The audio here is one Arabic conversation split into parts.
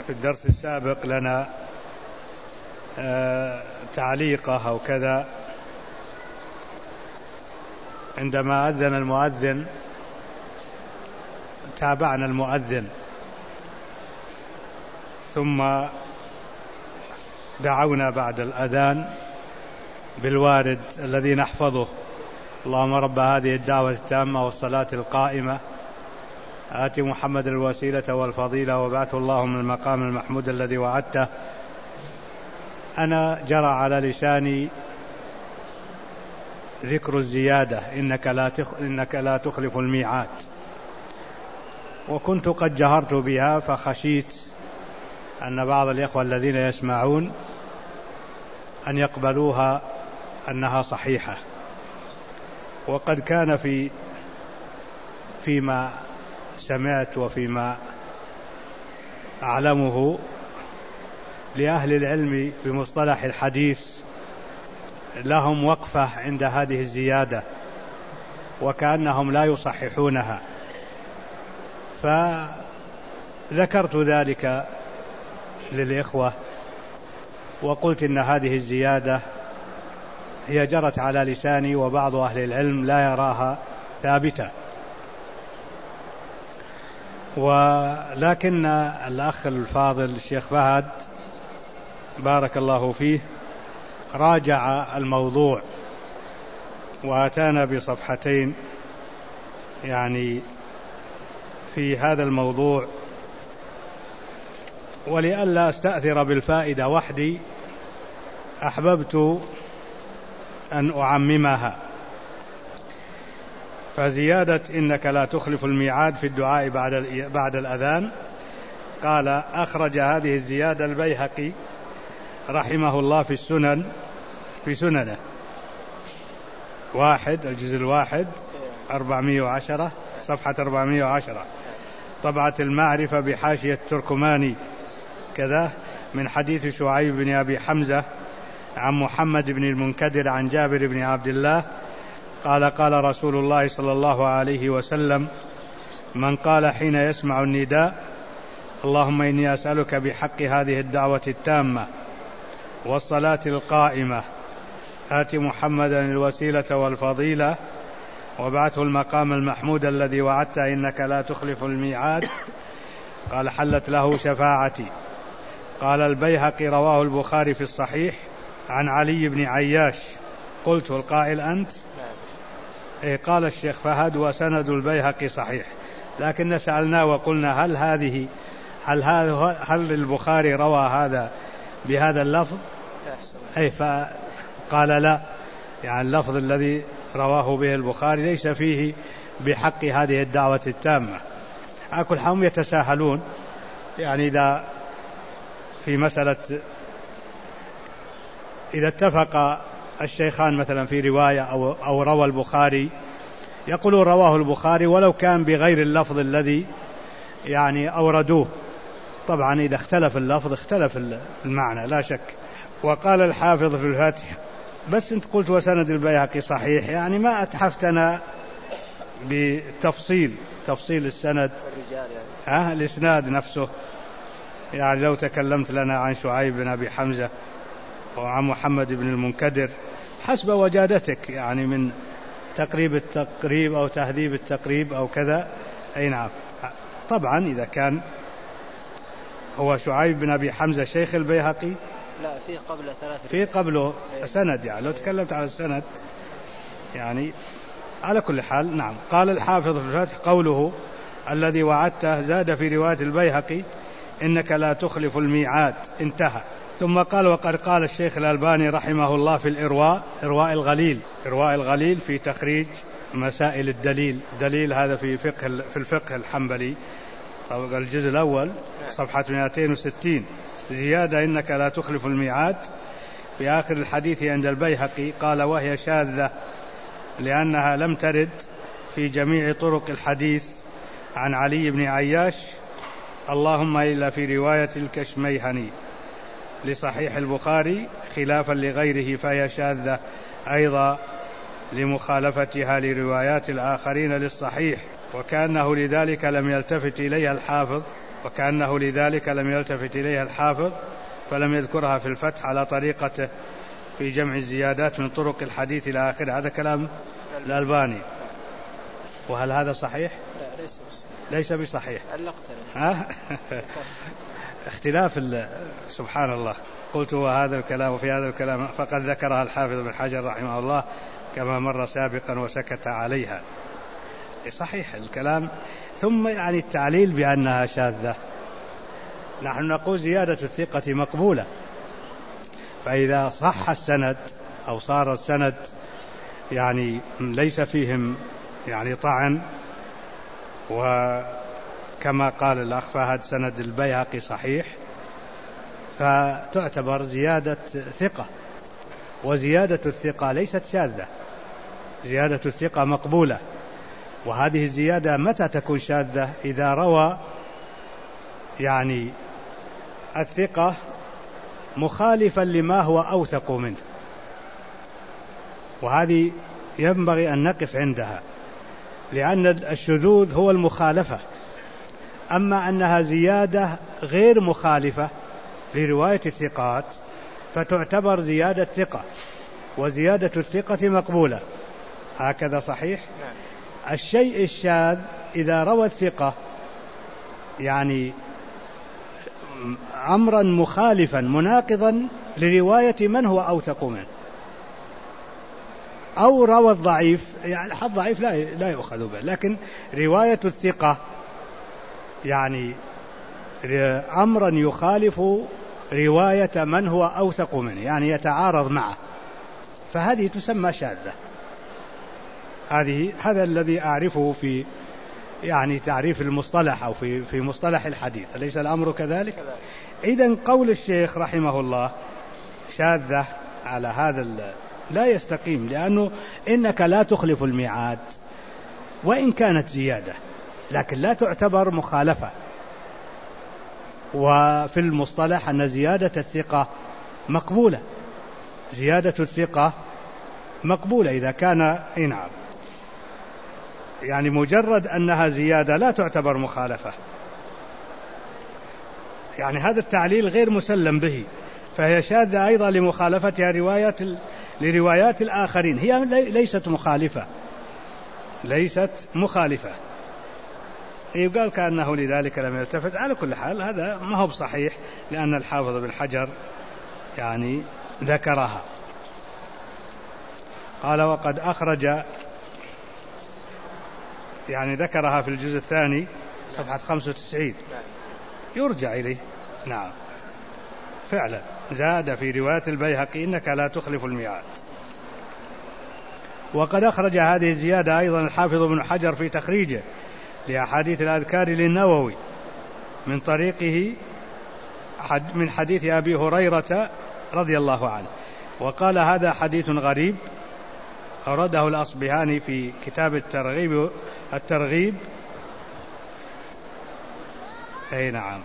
في الدرس السابق لنا تعليقة أو كذا عندما أذن المؤذن تابعنا المؤذن ثم دعونا بعد الأذان بالوارد الذي نحفظه: اللهم رب هذه الدعوة التامة والصلاة القائمة آت محمد الوسيلة والفضيلة وبعثه اللهم المقام المحمود الذي وعدته. أنا جرى على لساني ذكر الزيادة إنك لا تخلف الميعاد، وكنت قد جهرت بها فخشيت أن بعض الإخوة الذين يسمعون أن يقبلوها أنها صحيحة. وقد كان فيما سمعت وفيما أعلمه لأهل العلم بمصطلح الحديث لهم وقفة عند هذه الزيادة وكأنهم لا يصححونها، فذكرت ذلك للإخوة وقلت إن هذه الزيادة هي جرت على لساني وبعض أهل العلم لا يراها ثابتة، ولكن الأخ الفاضل الشيخ فهد بارك الله فيه راجع الموضوع وأتانا بصفحتين يعني في هذا الموضوع، ولئلا أستأثر بالفائدة وحدي أحببت أن أعممها. فزيادة إنك لا تخلف الميعاد في الدعاء بعد الأذان، قال أخرج هذه الزيادة البيهقي رحمه الله في سننه 1 الجزء 1 410 صفحة 410 طبعة المعرفة بحاشية التركماني كذا، من حديث شعيب بن أبي حمزة عن محمد بن المنكدر عن جابر بن عبد الله قال قال رسول الله صلى الله عليه وسلم: من قال حين يسمع النداء: اللهم إني أسألك بحق هذه الدعوة التامة والصلاة القائمة آت محمدا الوسيلة والفضيلة وابعثه المقام المحمود الذي وعدته إنك لا تخلف الميعاد، قال حلت له شفاعتي. قال البيهقي رواه البخاري في الصحيح عن علي بن عياش. قلت: القائل أنت؟ قال الشيخ فهد: وسند البيهقي صحيح. لكن سألنا وقلنا هل البخاري روى هذا بهذا اللفظ؟ فقال لا، يعني اللفظ الذي رواه به البخاري ليس فيه بحق هذه الدعوة التامة. أكل حهم يتساهلون، يعني إذا في مسألة إذا اتفق الشيخان مثلا في رواية أو روى البخاري يقولون رواه البخاري ولو كان بغير اللفظ الذي يعني أوردوه. طبعا إذا اختلف اللفظ اختلف المعنى لا شك. وقال الحافظ في الفتح: بس أنت قلت وسند البيهقي صحيح، يعني ما أتحفتنا بتفصيل السند يعني. الإسناد نفسه، يعني لو تكلمت لنا عن شعيب بن أبي حمزة وعن محمد بن المنكدر حسب وجادتك، يعني من تقريب التقريب أو تهذيب التقريب أو كذا، أي نعم. طبعا إذا كان هو شعيب بن أبي حمزة شيخ البيهقي، لا في قبله سند، يعني لو تكلمت على السند يعني على كل حال. نعم. قال الحافظ في الفتح: قوله الذي وعدته زاد في رواية البيهقي إنك لا تخلف الميعاد، انتهى. ثم قال: وقد قال الشيخ الألباني رحمه الله في إرواء الغليل في تخريج مسائل الدليل هذا في الفقه الحنبلي الجزء الأول صفحة 260 زيادة إنك لا تخلف الميعاد في آخر الحديث عند البيهقي. قال: وهي شاذة لأنها لم ترد في جميع طرق الحديث عن علي بن عياش، اللهم إلا في رواية الكشميهني لصحيح البخاري خلافا لغيره، فهي شاذة أيضا لمخالفتها لروايات الآخرين للصحيح، وكأنه لذلك لم يلتفت إليها الحافظ وكأنه لذلك لم يلتفت إليها الحافظ فلم يذكرها في الفتح على طريقته في جمع الزيادات من طرق الحديث إلى آخره. هذا كلام الألباني. وهل هذا صحيح؟ لا ليس بصحيح. اختلاف سبحان الله. قلت وهذا الكلام وفي هذا الكلام فقد ذكرها الحافظ بن حجر رحمه الله كما مر سابقا وسكت عليها. صحيح الكلام. ثم يعني التعليل بأنها شاذة، نحن نقول زيادة الثقة مقبولة، فإذا صح السند أو صار السند يعني ليس فيهم يعني طعن، وكما قال الأخ فهد سند البيهقي صحيح، فتعتبر زيادة ثقة. وزيادة الثقة ليست شاذة، زيادة الثقة مقبولة. وهذه الزيادة متى تكون شاذة؟ إذا روى يعني الثقة مخالفا لما هو أوثق منه، وهذه ينبغي أن نقف عندها، لأن الشذوذ هو المخالفة. أما أنها زيادة غير مخالفة لرواية الثقات فتعتبر زيادة ثقة، وزيادة الثقة مقبولة. هكذا صحيح؟ الشيء الشاذ إذا روى الثقة يعني أمرا مخالفا مناقضا لرواية من هو أوثق منه، أو روى الضعيف، يعني الضعيف لا يؤخذ به، لكن رواية الثقة يعني أمرا يخالف رواية من هو أوثق منه، يعني يتعارض معه، فهذه تسمى شاذة. هذا الذي أعرفه في يعني تعريف المصطلح أو في مصطلح الحديث. أليس الأمر كذلك؟ إذن قول الشيخ رحمه الله شاذة على هذا لا يستقيم، لأنه إنك لا تخلف الميعاد وإن كانت زيادة، لكن لا تعتبر مخالفة. وفي المصطلح أن زيادة الثقة مقبولة، زيادة الثقة مقبولة إذا كان نعم، يعني مجرد أنها زيادة لا تعتبر مخالفة. يعني هذا التعليل غير مسلم به، فهي شاذة أيضا لمخالفتها لروايات الآخرين، هي ليست مخالفة. يقال كأنه لذلك لم يلتفت. على كل حال هذا ما هو بصحيح، لأن الحافظ بن حجر يعني ذكرها. قال وقد أخرج، يعني ذكرها في الجزء الثاني صفحة 95، يرجع إليه. نعم فعلا زاد في رواية البيهقي إنك لا تخلف الميعاد. وقد أخرج هذه الزيادة أيضا الحافظ بن حجر في تخريجه لأحاديث الأذكار للنووي من طريقه من حديث أبي هريرة رضي الله عنه، وقال هذا حديث غريب أورده الأصبهاني في كتاب الترغيب. أي نعم،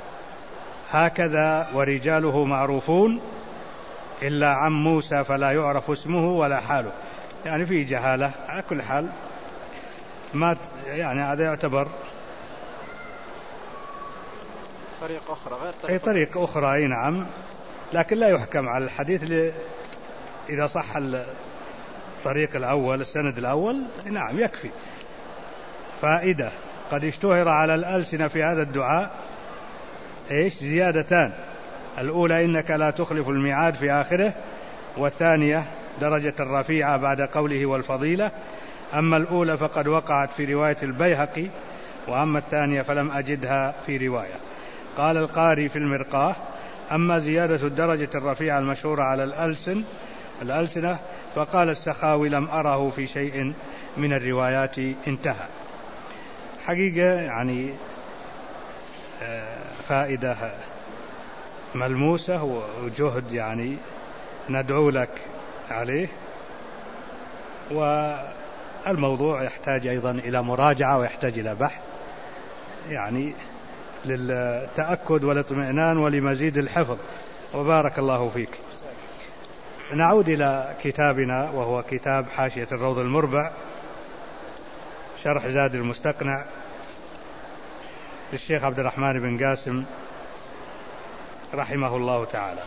هكذا ورجاله معروفون إلا عن موسى فلا يعرف اسمه ولا حاله، يعني فيه جهالة. على كل حال ما يعني هذا يعتبر طريقة أخرى غير طريقة أخرى. أي نعم، لكن لا يحكم على الحديث إذا صح الطريق الأول السند الأول، نعم يكفي. فائدة: قد اشتهر على الألسنة في هذا الدعاء زيادتان: الأولى إنك لا تخلف الميعاد في آخره، والثانية درجة الرفيعة بعد قوله والفضيلة. أما الأولى فقد وقعت في رواية البيهقي، وأما الثانية فلم أجدها في رواية. قال القاري في المرقاة: أما زيادة الدرجة الرفيعة المشهورة على الألسنة فقال السخاوي: لم أره في شيء من الروايات. انتهى. حقيقة يعني فائدة ملموسة وجهد يعني ندعو لك عليه، والموضوع يحتاج أيضا إلى مراجعة ويحتاج إلى بحث، يعني للتأكد والاطمئنان ولمزيد الحفظ. وبارك الله فيك. نعود إلى كتابنا، وهو كتاب حاشية الروض المربع شرح زاد المستقنع للشيخ عبد الرحمن بن قاسم رحمه الله تعالى.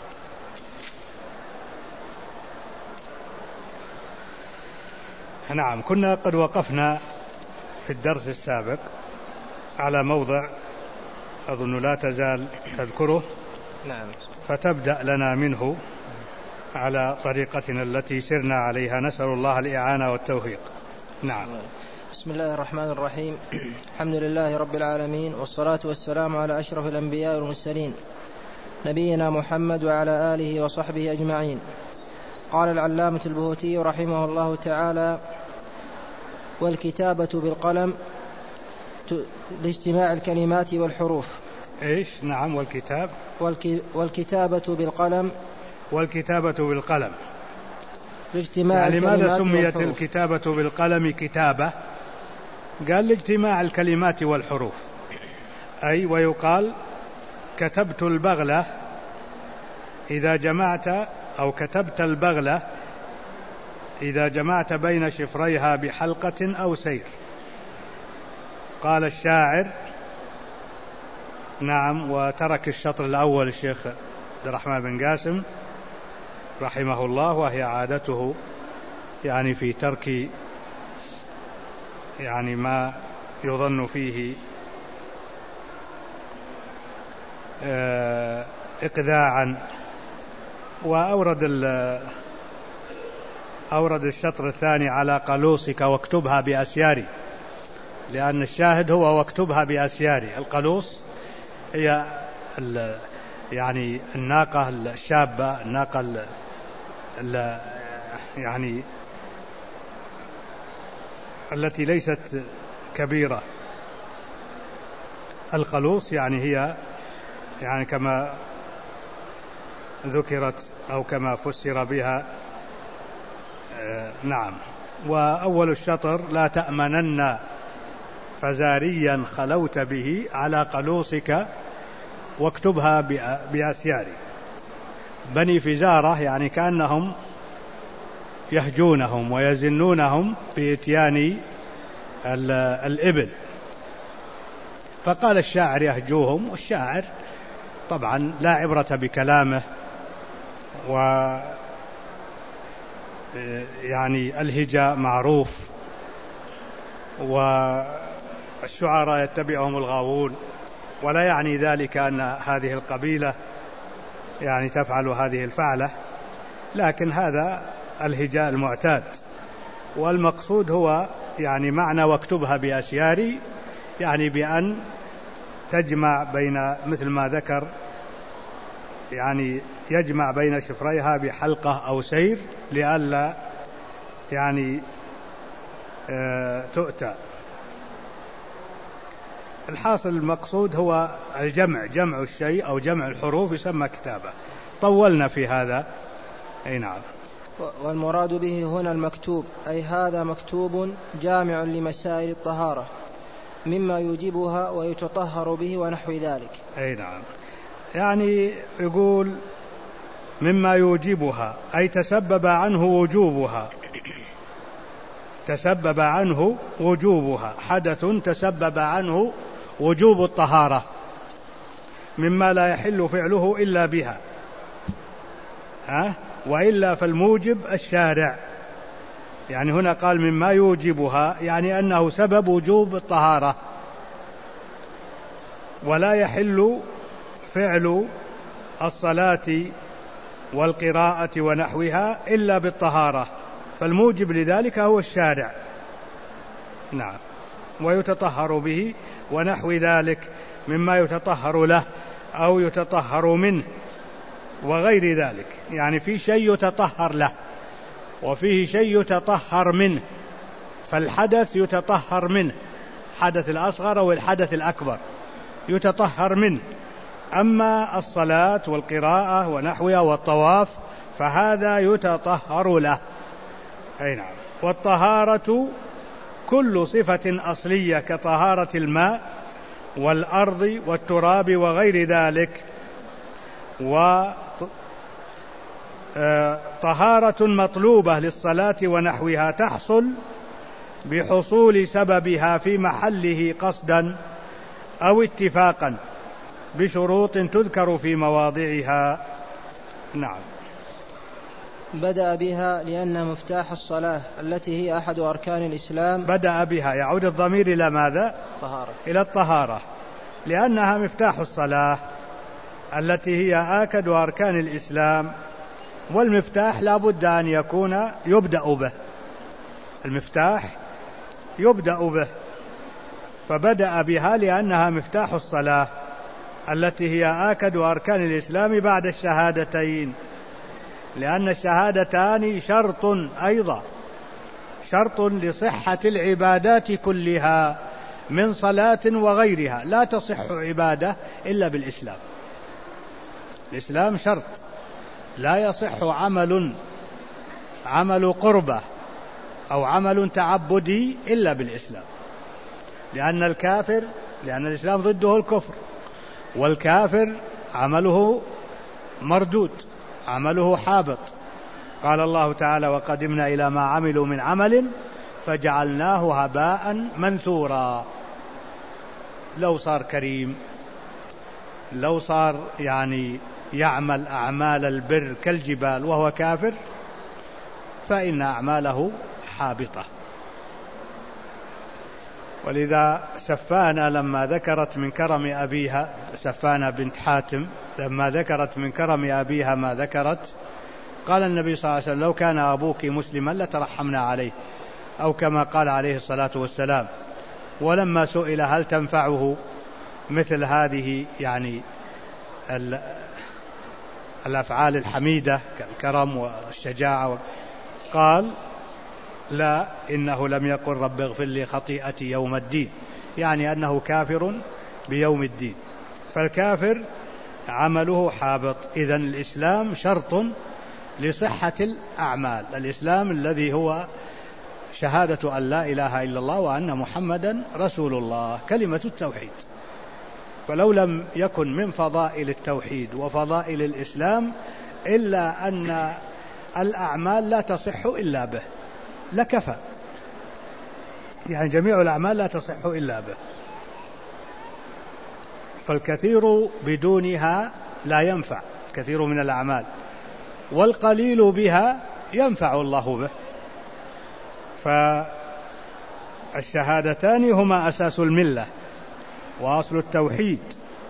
نعم، كنا قد وقفنا في الدرس السابق على موضع أظن لا تزال تذكره. نعم. فتبدأ لنا منه على طريقتنا التي سرنا عليها، نسأل الله الإعانة والتوفيق. نعم. بسم الله الرحمن الرحيم. الحمد لله رب العالمين، والصلاة والسلام على أشرف الأنبياء والمرسلين نبينا محمد وعلى آله وصحبه أجمعين. قال العلامة البهوتي رحمه الله تعالى: والكتابة بالقلم لاجتماع الكلمات والحروف. إيش؟ نعم. والكتابة بالقلم. والكتابة بالقلم لاجتماع يعني الكلمات ماذا سميت والحروف؟ الكتابة بالقلم كتابة؟ قال لاجتماع الكلمات والحروف، أي ويقال كتبت البغلة إذا جمعت، أو كتبت البغلة إذا جمعت بين شفريها بحلقة أو سير. قال الشاعر. نعم. وترك الشطر الأول الشيخ عبد الرحمن بن قاسم رحمه الله، وهي عادته يعني في ترك يعني ما يظن فيه إقذاعا. وأورد الشطر الثاني على قلوصك واكتبها بأسياري، لأن الشاهد هو واكتبها بأسياري. القلوص هي يعني الناقة الشابة، الناقة يعني التي ليست كبيرة. القلوص يعني هي يعني كما ذكرت أو كما فسر بها. نعم. وأول الشطر: لا تأمنن فزاريا خلوت به على قلوصك واكتبها بأسياري. بني فزارة يعني كأنهم يهجونهم ويزنونهم بإتيان الإبل، فقال الشاعر يهجوهم، والشاعر طبعا لا عبرة بكلامه، ويعني الهجاء معروف، والشعراء يتبعهم الغاوون، ولا يعني ذلك أن هذه القبيلة يعني تفعل هذه الفعلة، لكن هذا الهجاء المعتاد. والمقصود هو يعني معنى واكتبها بأسياري، يعني بأن تجمع بين، مثل ما ذكر، يعني يجمع بين شفريها بحلقة أو سير لئلا يعني تؤتى. الحاصل المقصود هو الجمع، جمع الشيء أو جمع الحروف يسمى كتابة. طولنا في هذا. أي نعم. والمراد به هنا المكتوب، أي هذا مكتوب جامع لمسائل الطهارة مما يوجبها ويتطهر به ونحو ذلك. أي نعم. يعني يقول مما يوجبها، أي تسبب عنه وجوبها، تسبب عنه وجوبها، حدث تسبب عنه وجوب الطهارة، مما لا يحل فعله إلا بها، وإلا فالموجب الشارع. يعني هنا قال مما يوجبها، يعني أنه سبب وجوب الطهارة، ولا يحل فعل الصلاة والقراءة ونحوها إلا بالطهارة، فالموجب لذلك هو الشارع. نعم. ويتطهر به ونحو ذلك مما يتطهر له أو يتطهر منه وغير ذلك، يعني في شيء يتطهر له وفيه شيء يتطهر منه، فالحدث يتطهر منه، حدث الأصغر أو الحدث الأكبر يتطهر منه. أما الصلاة والقراءة ونحوها والطواف فهذا يتطهر له. أي نعم. والطهارة كل صفة أصلية كطهارة الماء والأرض والتراب وغير ذلك، وطهارة مطلوبة للصلاة ونحوها تحصل بحصول سببها في محله قصدا أو اتفاقا بشروط تذكر في مواضعها. نعم. بدأ بها لأن مفتاح الصلاة التي هي أحد أركان الإسلام. بدأ بها يعود الضمير إلى ماذا؟ طهارة. إلى الطهارة، لأنها مفتاح الصلاة التي هي آكد أركان الإسلام، والمفتاح لا بد أن يكون يبدأ به، المفتاح يبدأ به، فبدأ بها لأنها مفتاح الصلاة التي هي آكد أركان الإسلام بعد الشهادتين، لأن الشهادتان شرط أيضا، شرط لصحة العبادات كلها من صلاة وغيرها، لا تصح عبادة إلا بالإسلام. الإسلام شرط، لا يصح عمل قربة أو عمل تعبدي إلا بالإسلام، لأن الإسلام ضده الكفر، والكافر عمله مردود، عمله حابط. قال الله تعالى: وقدمنا إلى ما عملوا من عمل فجعلناه هباء منثورا. لو صار كريم، لو صار يعمل أعمال البر كالجبال وهو كافر، فإن أعماله حابطة. ولذا سفانة لما ذكرت من كرم أبيها، سفانة بنت حاتم لما ذكرت من كرم أبيها ما ذكرت، قال النبي صلى الله عليه وسلم: لو كان أبوك مسلما لترحمنا عليه، أو كما قال عليه الصلاة والسلام. ولما سئل هل تنفعه مثل هذه الأفعال الحميدة كالكرم والشجاعة، قال: لا، إنه لم يقل رب اغفر لي خطيئتي يوم الدين، يعني أنه كافر بيوم الدين، فالكافر عمله حابط. إذن الإسلام شرط لصحة الأعمال، الإسلام الذي هو شهادة أن لا إله إلا الله وأن محمدا رسول الله، كلمة التوحيد. فلو لم يكن من فضائل التوحيد وفضائل الإسلام إلا أن الأعمال لا تصح إلا به لكفى، جميع الأعمال لا تصح إلا به، فالكثير بدونها لا ينفع، كثير من الأعمال، والقليل بها ينفع الله به. فالشهادتان هما أساس الملة وأصل التوحيد،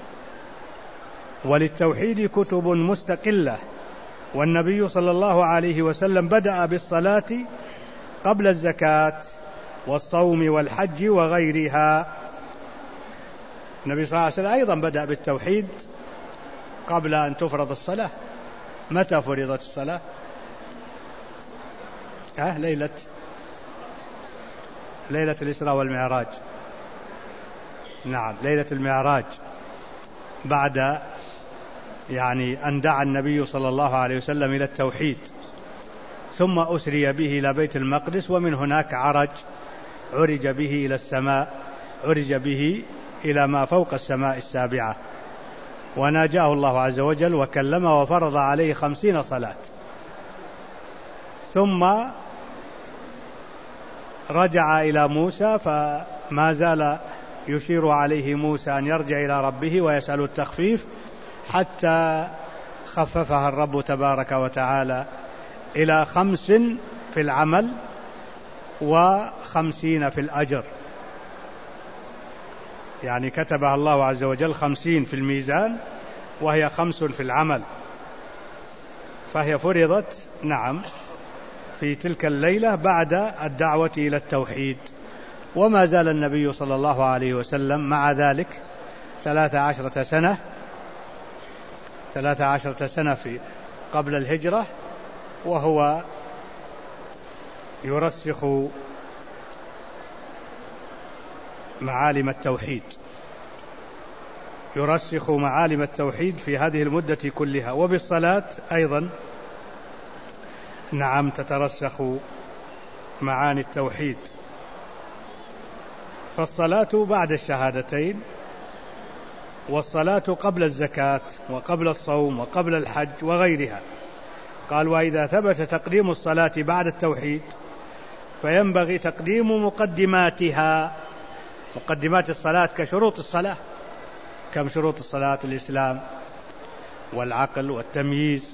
وللتوحيد كتب مستقلة، والنبي صلى الله عليه وسلم بدأ بالصلاة قبل الزكاة والصوم والحج وغيرها. النبي صلى الله عليه وسلم أيضا بدأ بالتوحيد قبل أن تفرض الصلاة. متى فرضت الصلاة؟ ليلة الإسراء والمعراج. نعم، ليلة المعراج، بعد أن دعا النبي صلى الله عليه وسلم إلى التوحيد، ثم أسري به إلى بيت المقدس، ومن هناك عرج به إلى السماء، عرج به إلى ما فوق السماء السابعة، وناجاه الله عز وجل وكلمه وفرض عليه 50 صلاة، ثم رجع إلى موسى، فما زال يشير عليه موسى أن يرجع إلى ربه ويسأل التخفيف، حتى خففها الرب تبارك وتعالى إلى 5 في العمل و50 في الأجر، كتبها الله عز وجل 50 في الميزان وهي 5 في العمل، فهي فرضت في تلك الليلة بعد الدعوة إلى التوحيد. وما زال النبي صلى الله عليه وسلم مع ذلك 13 سنة قبل الهجرة وهو يرسخ معالم التوحيد في هذه المدة كلها. وبالصلاة أيضا تترسخ معاني التوحيد، فالصلاة بعد الشهادتين، والصلاة قبل الزكاة وقبل الصوم وقبل الحج وغيرها. قال: وإذا ثبت تقديم الصلاة بعد التوحيد فينبغي تقديم مقدمات الصلاة كشروط الصلاة، كم شروط الصلاة: الإسلام والعقل والتمييز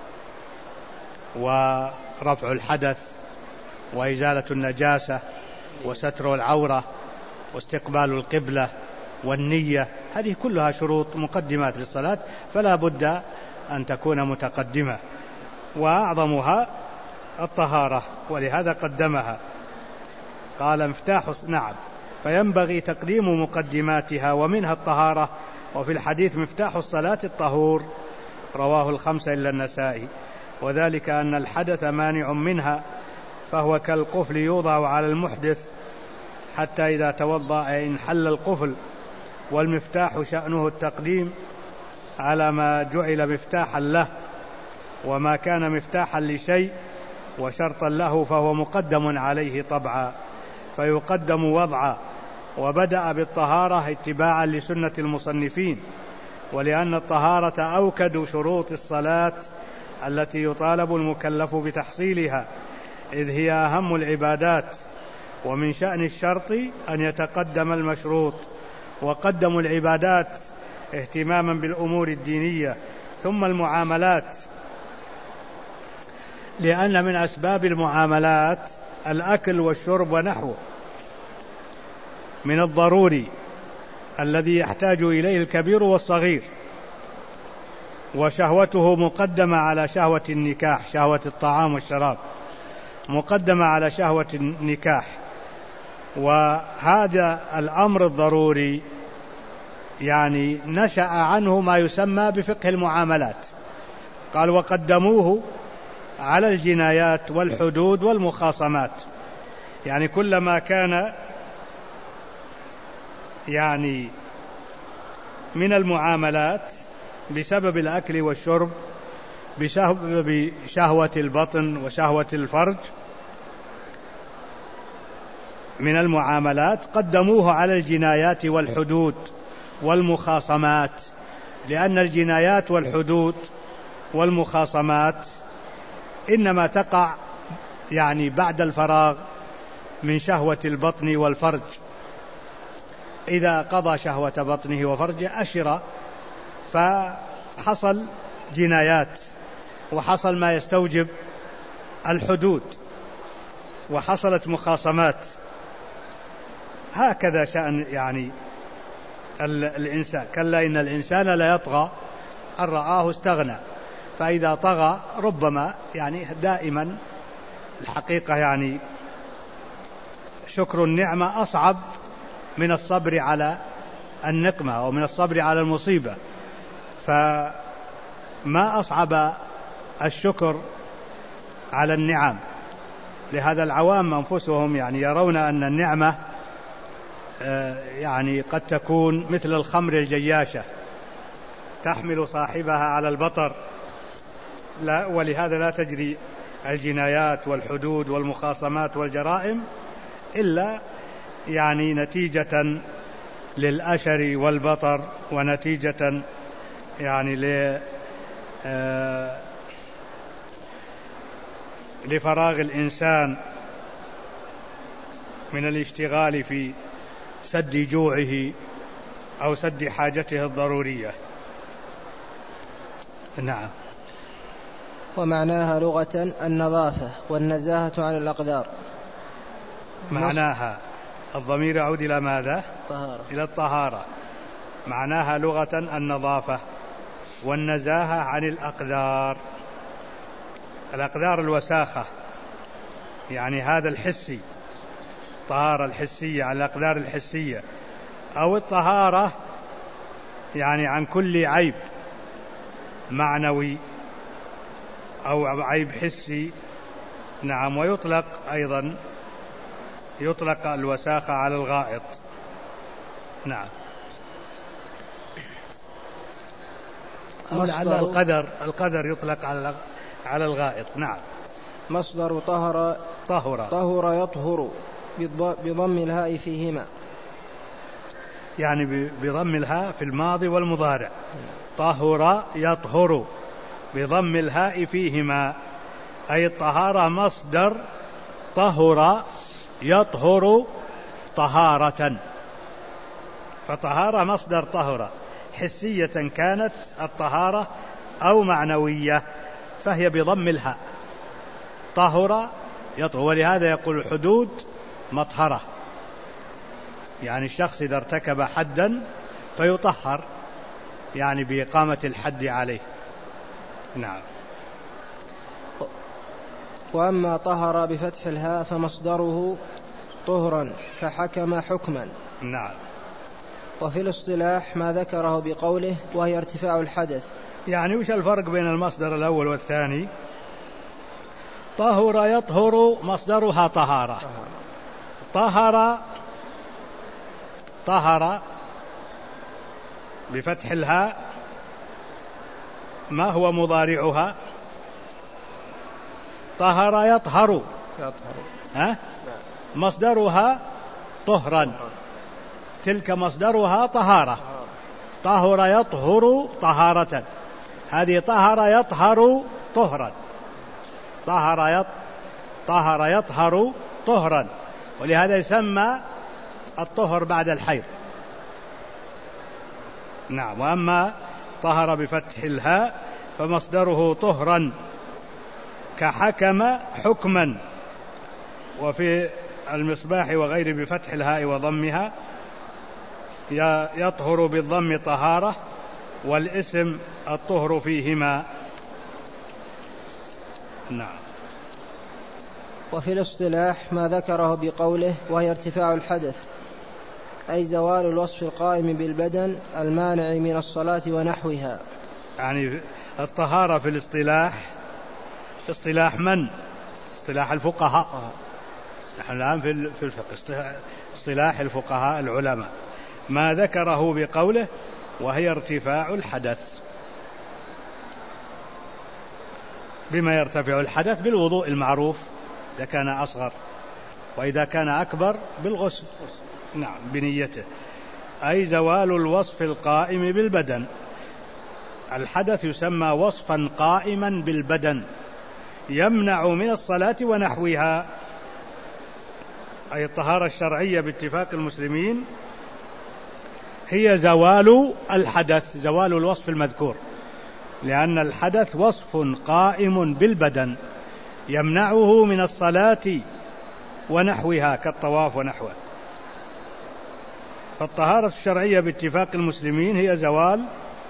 ورفع الحدث وإزالة النجاسة وستر العورة واستقبال القبلة والنية. هذه كلها شروط مقدمات للصلاة، فلا بد أن تكون متقدمة، وأعظمها الطهارة، ولهذا قدمها. قال مفتاح نعم، فينبغي تقديم مقدماتها ومنها الطهارة. وفي الحديث: مفتاح الصلاة الطهور، رواه الخمسة إلا النسائي. وذلك أن الحدث مانع منها، فهو كالقفل يوضع على المحدث حتى إذا توضأ انحل القفل، والمفتاح شأنه التقديم على ما جعل مفتاحا له، وما كان مفتاحا لشيء وشرطا له فهو مقدم عليه طبعا، فيقدم وضعا. وبدأ بالطهارة اتباعا لسنة المصنفين، ولأن الطهارة أوكد شروط الصلاة التي يطالب المكلف بتحصيلها، إذ هي أهم العبادات، ومن شأن الشرط أن يتقدم المشروط. وقدموا العبادات اهتماما بالأمور الدينية ثم المعاملات، لأن من أسباب المعاملات الأكل والشرب ونحوه من الضروري الذي يحتاج إليه الكبير والصغير، وشهوته مقدمة على شهوة النكاح، شهوة الطعام والشراب مقدمة على شهوة النكاح. وهذا الأمر الضروري يعني نشأ عنه ما يسمى بفقه المعاملات. قال: وقدموه على الجنايات والحدود والمخاصمات، يعني كلما كان يعني من المعاملات بسبب الأكل والشرب، بسبب شهوة البطن وشهوة الفرج من المعاملات، قدموه على الجنايات والحدود والمخاصمات، لأن الجنايات والحدود والمخاصمات إنما تقع يعني بعد الفراغ من شهوة البطن والفرج. إذا قضى شهوة بطنه وفرجه أشر، فحصل جنايات وحصل ما يستوجب الحدود وحصلت مخاصمات. هكذا شأن يعني الإنسان. كلا إن الإنسان لا يطغى أن رآه استغنى، فإذا طغى ربما يعني دائما الحقيقة يعني شكر النعمة أصعب من الصبر على النقمة أو من الصبر على المصيبة، فما أصعب الشكر على النعم. لهذا العوام أنفسهم يعني يرون أن النعمة يعني قد تكون مثل الخمر الجياشة تحمل صاحبها على البطر، لا، ولهذا لا تجري الجنايات والحدود والمخاصمات والجرائم إلا يعني نتيجة للأشر والبطر، ونتيجة يعني لفراغ الإنسان من الاشتغال في سد جوعه أو سد حاجته الضرورية. نعم. ومعناها لغة النظافة والنزاهة عن الأقدار. معناها الضمير يعود إلى ماذا؟ طهارة. إلى الطهارة. معناها لغة النظافة والنزاهة عن الأقدار. الأقدار الوساخة، يعني هذا الحسي، طهارة الحسية عن الأقدار الحسية، أو الطهارة يعني عن كل عيب معنوي أو عيب حسي. نعم. ويطلق أيضا يطلق الوساخة على الغائط. نعم. القدر يطلق على الغائط. نعم. مصدر طهر يطهر بضم الهاء فيهما، يعني بضم الهاء في الماضي والمضارع. طهر يطهر بضم الهاء فيهما، أي الطهارة مصدر طهر يطهر طهارة، فطهارة مصدر طهر، حسية كانت الطهارة أو معنوية فهي بضم الهاء، طهر يطهر. ولهذا يقول الحدود مطهرة، يعني الشخص إذا ارتكب حدا فيطهر، يعني بإقامة الحد عليه. نعم. وأما طهر بفتح الهاء فمصدره طهرا كحكم حكما. نعم. وفي الاصطلاح ما ذكره بقوله وهي ارتفاع الحدث. يعني وش الفرق بين المصدر الأول والثاني؟ طهر يطهر مصدرها طهارة، طهر بفتح الهاء ما هو مضارعها؟ طهر يطهر، مصدرها طهرا، تلك مصدرها طهارة. طهر يطهر طهارة، هذه طهر يطهر طهرا، طهر يطهر طهرا، ولهذا يسمى الطهر بعد الحيض. نعم. وأما طهر بفتح الهاء فمصدره طهرا كحكم حكما. وفي المصباح وغيره بفتح الهاء وضمها يطهر بالضم طهارة، والاسم الطهر فيهما. نعم. وفي الاصطلاح ما ذكره بقوله وهي ارتفاع الحدث، أي زوال الوصف القائم بالبدن المانع من الصلاة ونحوها. يعني الطهارة في الاصطلاح اصطلاح من؟ اصطلاح الفقهاء. نحن الآن في الفقه اصطلاح الفقهاء العلماء، ما ذكره بقوله وهي ارتفاع الحدث. بما يرتفع الحدث؟ بالوضوء المعروف إذا كان أصغر، وإذا كان أكبر بالغسل. نعم، بنيته. أي زوال الوصف القائم بالبدن. الحدث يسمى وصفا قائما بالبدن يمنع من الصلاة ونحوها. أي الطهارة الشرعية باتفاق المسلمين هي زوال الحدث، زوال الوصف المذكور، لأن الحدث وصف قائم بالبدن يمنعه من الصلاة ونحوها كالطواف ونحوه. فالطهارة الشرعية باتفاق المسلمين هي زوال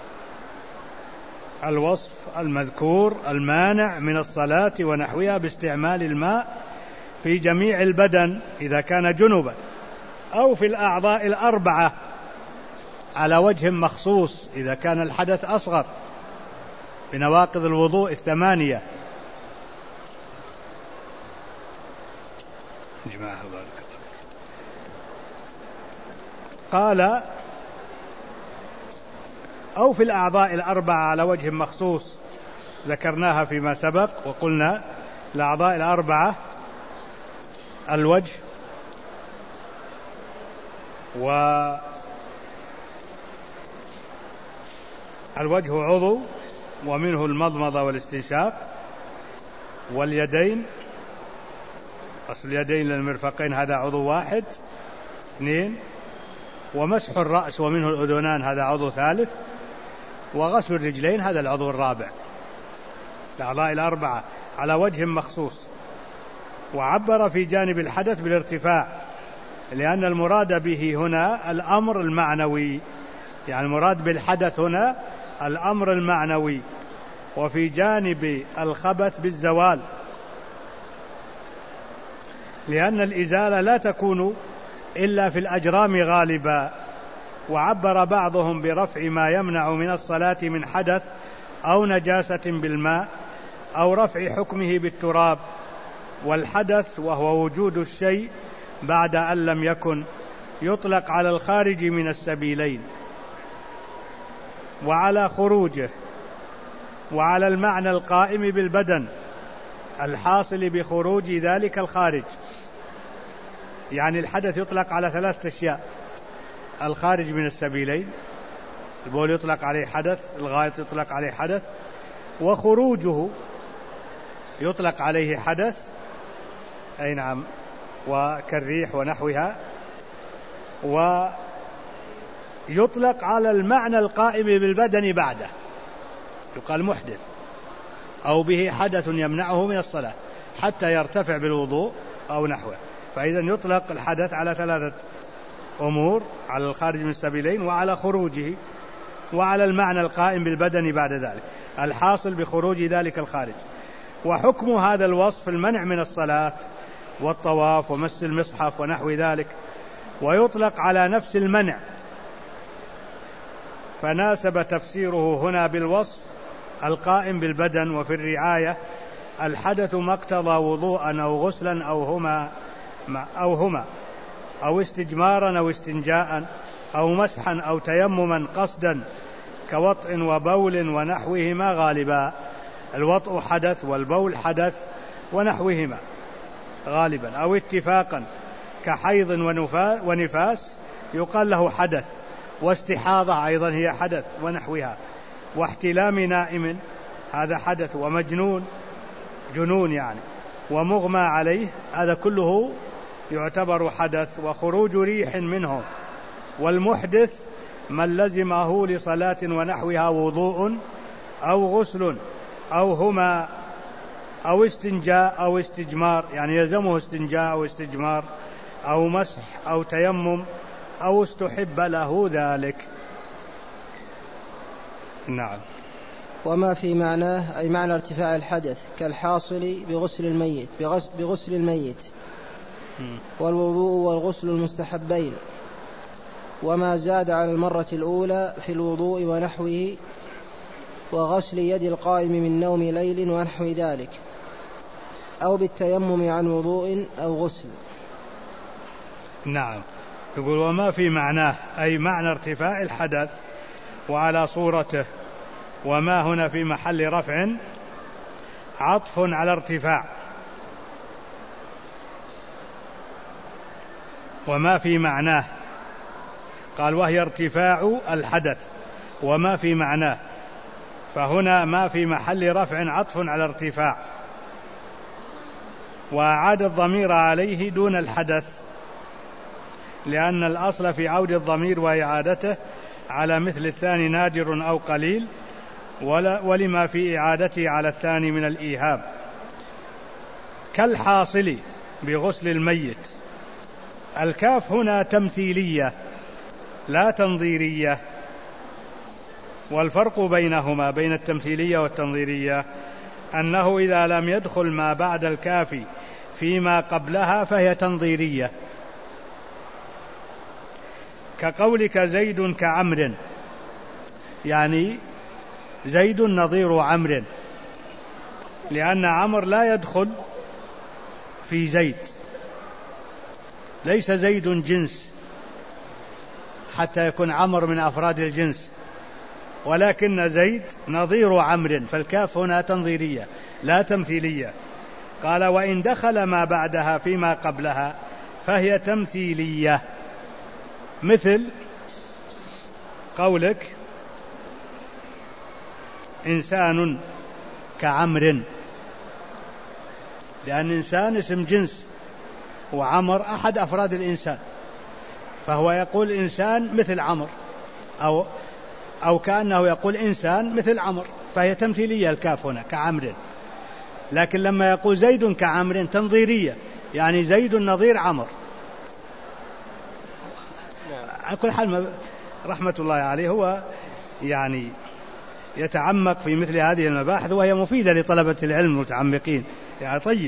الوصف المذكور المانع من الصلاة ونحوها باستعمال الماء في جميع البدن إذا كان جنبا، أو في الأعضاء الأربعة على وجه مخصوص إذا كان الحدث أصغر بنواقض الوضوء 8. قال أو في الأعضاء الأربعة على وجه مخصوص، ذكرناها فيما سبق وقلنا الأعضاء الأربعة الوجه والوجه عضو ومنه المضمضة والاستنشاق، واليدين أصل اليدين للمرفقين هذا عضو واحد 2، ومسح الرأس ومنه الأذنان هذا عضو 3، وغسل الرجلين هذا العضو 4. الأعضاء الأربعة على وجه مخصوص. وعبر في جانب الحدث بالارتفاع لأن المراد به هنا الأمر المعنوي، يعني المراد بالحدث هنا الأمر المعنوي. وفي جانب الخبث بالزوال، لأن الإزالة لا تكون إلا في الأجرام غالبا. وعبر بعضهم برفع ما يمنع من الصلاة من حدث أو نجاسة بالماء، أو رفع حكمه بالتراب. والحدث وهو وجود الشيء بعد أن لم يكن يطلق على الخارج من السبيلين وعلى خروجه وعلى المعنى القائم بالبدن الحاصل بخروج ذلك الخارج. يعني الحدث يطلق على 3 أشياء: الخارج من السبيلين، البول يطلق عليه حدث، الغائط يطلق عليه حدث، وخروجه يطلق عليه حدث، أي نعم، وكالريح ونحوها. يطلق على المعنى القائم بالبدن بعده، يقال محدث، أو به حدث يمنعه من الصلاة حتى يرتفع بالوضوء أو نحوه. فإذا يطلق الحدث على ثلاثة أمور: على الخارج من السبيلين، وعلى خروجه، وعلى المعنى القائم بالبدن بعد ذلك الحاصل بخروج ذلك الخارج. وحكم هذا الوصف المنع من الصلاة والطواف ومس المصحف ونحو ذلك، ويطلق على نفس المنع، فناسب تفسيره هنا بالوصف القائم بالبدن. وفي الرعاية الحدث ما اقتضى وضوءا أو غسلا أو هما أو استجمارا أو استنجاء أو مسحا أو تيمما قصدا كوطء وبول ونحوهما غالبا. الوطء حدث والبول حدث ونحوهما غالبا، أو اتفاقا كحيض ونفاس يقال له حدث، واستحاضة أيضا هي حدث ونحوها، واحتلام نائم هذا حدث، ومجنون جنون يعني، ومغمى عليه هذا كله يعتبر حدث، وخروج ريح منه. والمحدث من لزمه لصلاة ونحوها وضوء أو غسل أو هما أو استنجاء أو استجمار، يعني يلزمه استنجاء أو استجمار أو مسح أو تيمم أو استحب له ذلك. نعم. وما في معناه أي معنى ارتفاع الحدث كالحاصل بغسل الميت والوضوء والغسل المستحبين، وما زاد على المرة الأولى في الوضوء ونحوه، وغسل يد القائم من نوم ليل ونحو ذلك، أو بالتيمم عن وضوء أو غسل. نعم. يقول وما في معناه أي معنى ارتفاع الحدث وعلى صورته. وما هنا في محل رفع عطف على ارتفاع. وما في معناه قال وهي ارتفاع الحدث، وما في معناه، فهنا ما في محل رفع عطف على ارتفاع، وأعاد الضمير عليه دون الحدث، لأن الأصل في عود الضمير وإعادته على مثل الثاني نادر أو قليل، ولما في إعادته على الثاني من الإيهام. كالحاصل بغسل الميت، الكاف هنا تمثيلية لا تنظيرية، والفرق بينهما بين التمثيلية والتنظيرية أنه إذا لم يدخل ما بعد الكاف فيما قبلها فهي تنظيرية، كقولك زيد كعمر، يعني زيد نظير عمر، لأن عمر لا يدخل في زيد، ليس زيد جنس حتى يكون عمر من أفراد الجنس، ولكن زيد نظير عمر، فالكاف هنا تنظيرية لا تمثيلية. قال وإن دخل ما بعدها فيما قبلها فهي تمثيلية، مثل قولك إنسان كعمر، لأن إنسان اسم جنس وعمر أحد أفراد الإنسان، فهو يقول إنسان مثل عمر، أو كأنه يقول إنسان مثل عمر، فهي تمثيلية الكاف هنا كعمر. لكن لما يقول زيد كعمر تنظيرية، يعني زيد نظير عمر. على كل حال رحمة الله عليه هو يعني يتعمق في مثل هذه المباحث، وهي مفيدة لطلبة العلم المتعمقين يعني. طيب،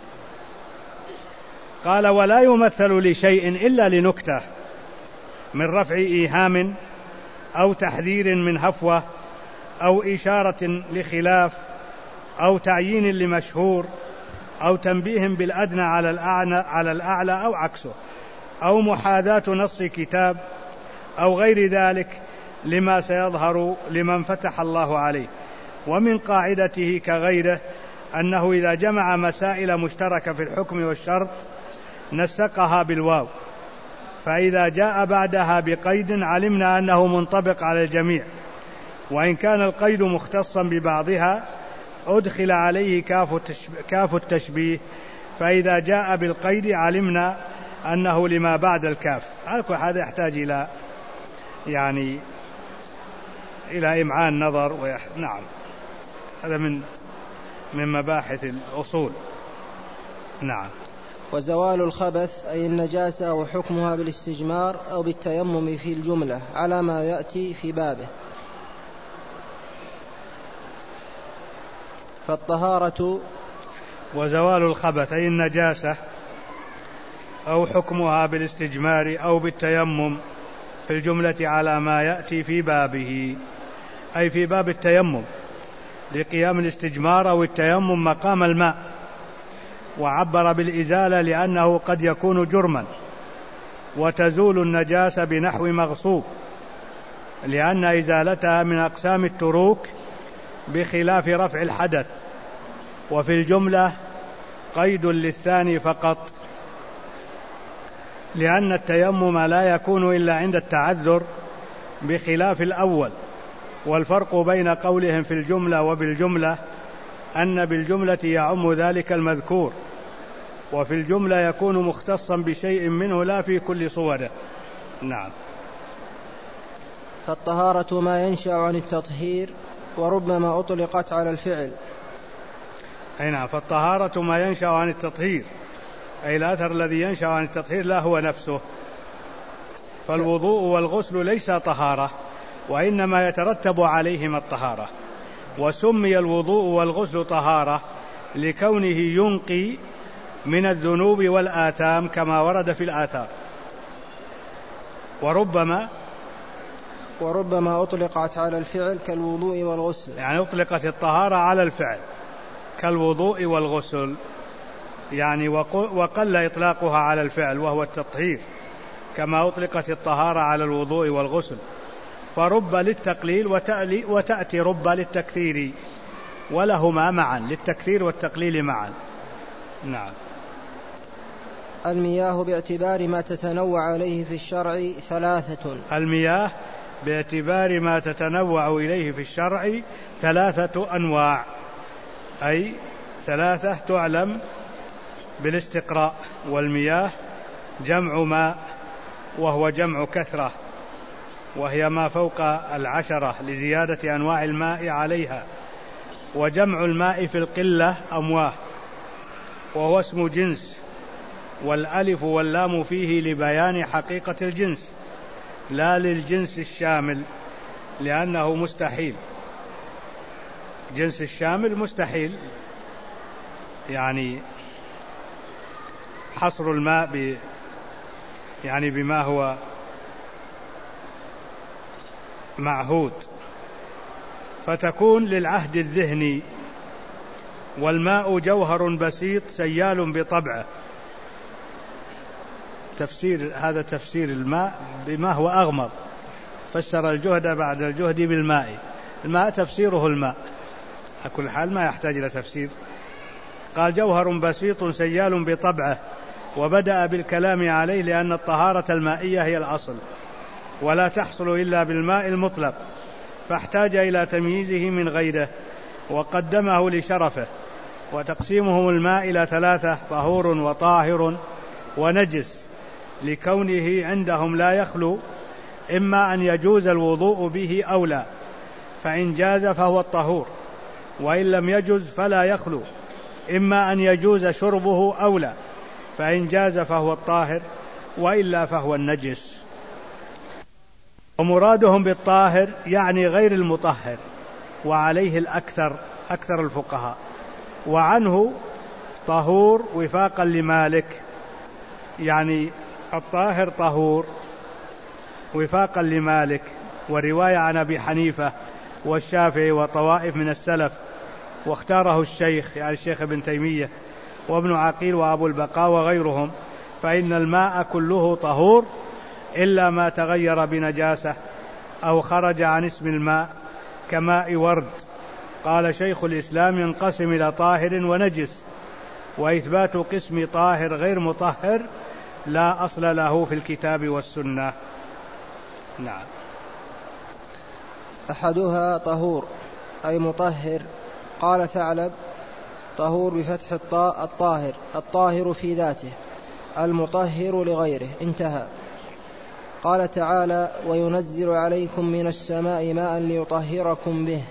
قال ولا يمثل لشيء إلا لنكتة من رفع إيهام أو تحذير من هفوة أو إشارة لخلاف أو تعيين لمشهور أو تنبيه بالأدنى على الأعلى أو عكسه، أو محاذاة نص كتاب أو غير ذلك لما سيظهر لمن فتح الله عليه. ومن قاعدته كغيره أنه إذا جمع مسائل مشتركة في الحكم والشرط نسقها بالواو، فإذا جاء بعدها بقيد علمنا أنه منطبق على الجميع، وإن كان القيد مختصا ببعضها أدخل عليه كاف التشبيه، فإذا جاء بالقيد علمنا أنه لما بعد الكاف. هذا يحتاج يعني إلى إمعان نظر نعم، هذا من مباحث الأصول. نعم. وزوال الخبث أي النجاسة أو حكمها بالاستجمار أو بالتيمم في الجملة على ما يأتي في بابه. فالطهارة وزوال الخبث أي النجاسة أو حكمها بالاستجمار أو بالتيمم في الجملة على ما يأتي في بابه، أي في باب التيمم لقيام الاستجمار أو التيمم مقام الماء، وعبر بالإزالة لأنه قد يكون جرما، وتزول النجاسة بنحو مغصوب لأن إزالتها من أقسام التروك بخلاف رفع الحدث. وفي الجملة قيد للثاني فقط، لأن التيمم لا يكون إلا عند التعذر بخلاف الأول. والفرق بين قولهم في الجملة وبالجملة أن بالجملة يعم ذلك المذكور، وفي الجملة يكون مختصا بشيء منه لا في كل صوره. نعم. فالطهارة ما ينشأ عن التطهير وربما أطلقت على الفعل. أي نعم. فالطهارة ما ينشأ عن التطهير، أي الأثر الذي ينشأ عن التطهير لا هو نفسه. فالوضوء والغسل ليس طهارة، وإنما يترتب عليهما الطهارة. وسمي الوضوء والغسل طهارة لكونه ينقي من الذنوب والآثام كما ورد في الآثار. وربما أطلقت على الفعل كالوضوء والغسل، يعني أطلقت الطهارة على الفعل كالوضوء والغسل، يعني وقل إطلاقها على الفعل وهو التطهير، كما أطلقت الطهارة على الوضوء والغسل. فرب للتقليل وتأتي رب للتكثير، ولهما معا، للتكثير والتقليل معا. نعم. المياه باعتبار ما تتنوع عليه في الشرع ثلاثة. المياه باعتبار ما تتنوع إليه في الشرع ثلاثة أنواع، أي ثلاثة تعلم بالاستقراء. والمياه جمع ماء، وهو جمع كثرة، وهي ما فوق 10 لزيادة أنواع الماء عليها. وجمع الماء في القلة أمواه، وهو اسم جنس، والألف واللام فيه لبيان حقيقة الجنس لا للجنس الشامل، لأنه مستحيل. جنس الشامل مستحيل، يعني حصر الماء يعني بما هو معهود، فتكون للعهد الذهني. والماء جوهر بسيط سيال بطبعه. هذا تفسير الماء بما هو أغمض، فسر الجهد بعد الجهد بالماء. الماء تفسيره الماء، على كل حال ما يحتاج إلى تفسير. قال جوهر بسيط سيال بطبعه، وبدأ بالكلام عليه لأن الطهارة المائية هي الأصل، ولا تحصل إلا بالماء المطلق، فاحتاج إلى تمييزه من غيره وقدمه لشرفه. وتقسيمهم الماء إلى 3: طهور وطاهر ونجس، لكونه عندهم لا يخلو إما أن يجوز الوضوء به أو لا، فإن جاز فهو الطهور، وإن لم يجوز فلا يخلو إما أن يجوز شربه أو لا، فإن جاز فهو الطاهر، وإلا فهو النجس. ومرادهم بالطاهر يعني غير المطهر، وعليه أكثر الفقهاء. وعنه طهور وفاقا لمالك، يعني الطاهر طهور وفاقا لمالك، ورواية عن أبي حنيفة والشافعي وطوائف من السلف، واختاره الشيخ يعني الشيخ ابن تيمية وابن عقيل وأبو البقاء وغيرهم. فإن الماء كله طهور إلا ما تغير بنجاسة أو خرج عن اسم الماء كماء ورد. قال شيخ الإسلام ينقسم إلى طاهر ونجس، وإثبات قسم طاهر غير مطهر لا أصل له في الكتاب والسنة. نعم. أحدها طهور أي مطهر. قال ثعلب طهور بفتح الطاء الطاهر، الطاهر في ذاته، المطهر لغيره. انتهى. قال تعالى وينزل عليكم من السماء ماء ليطهركم به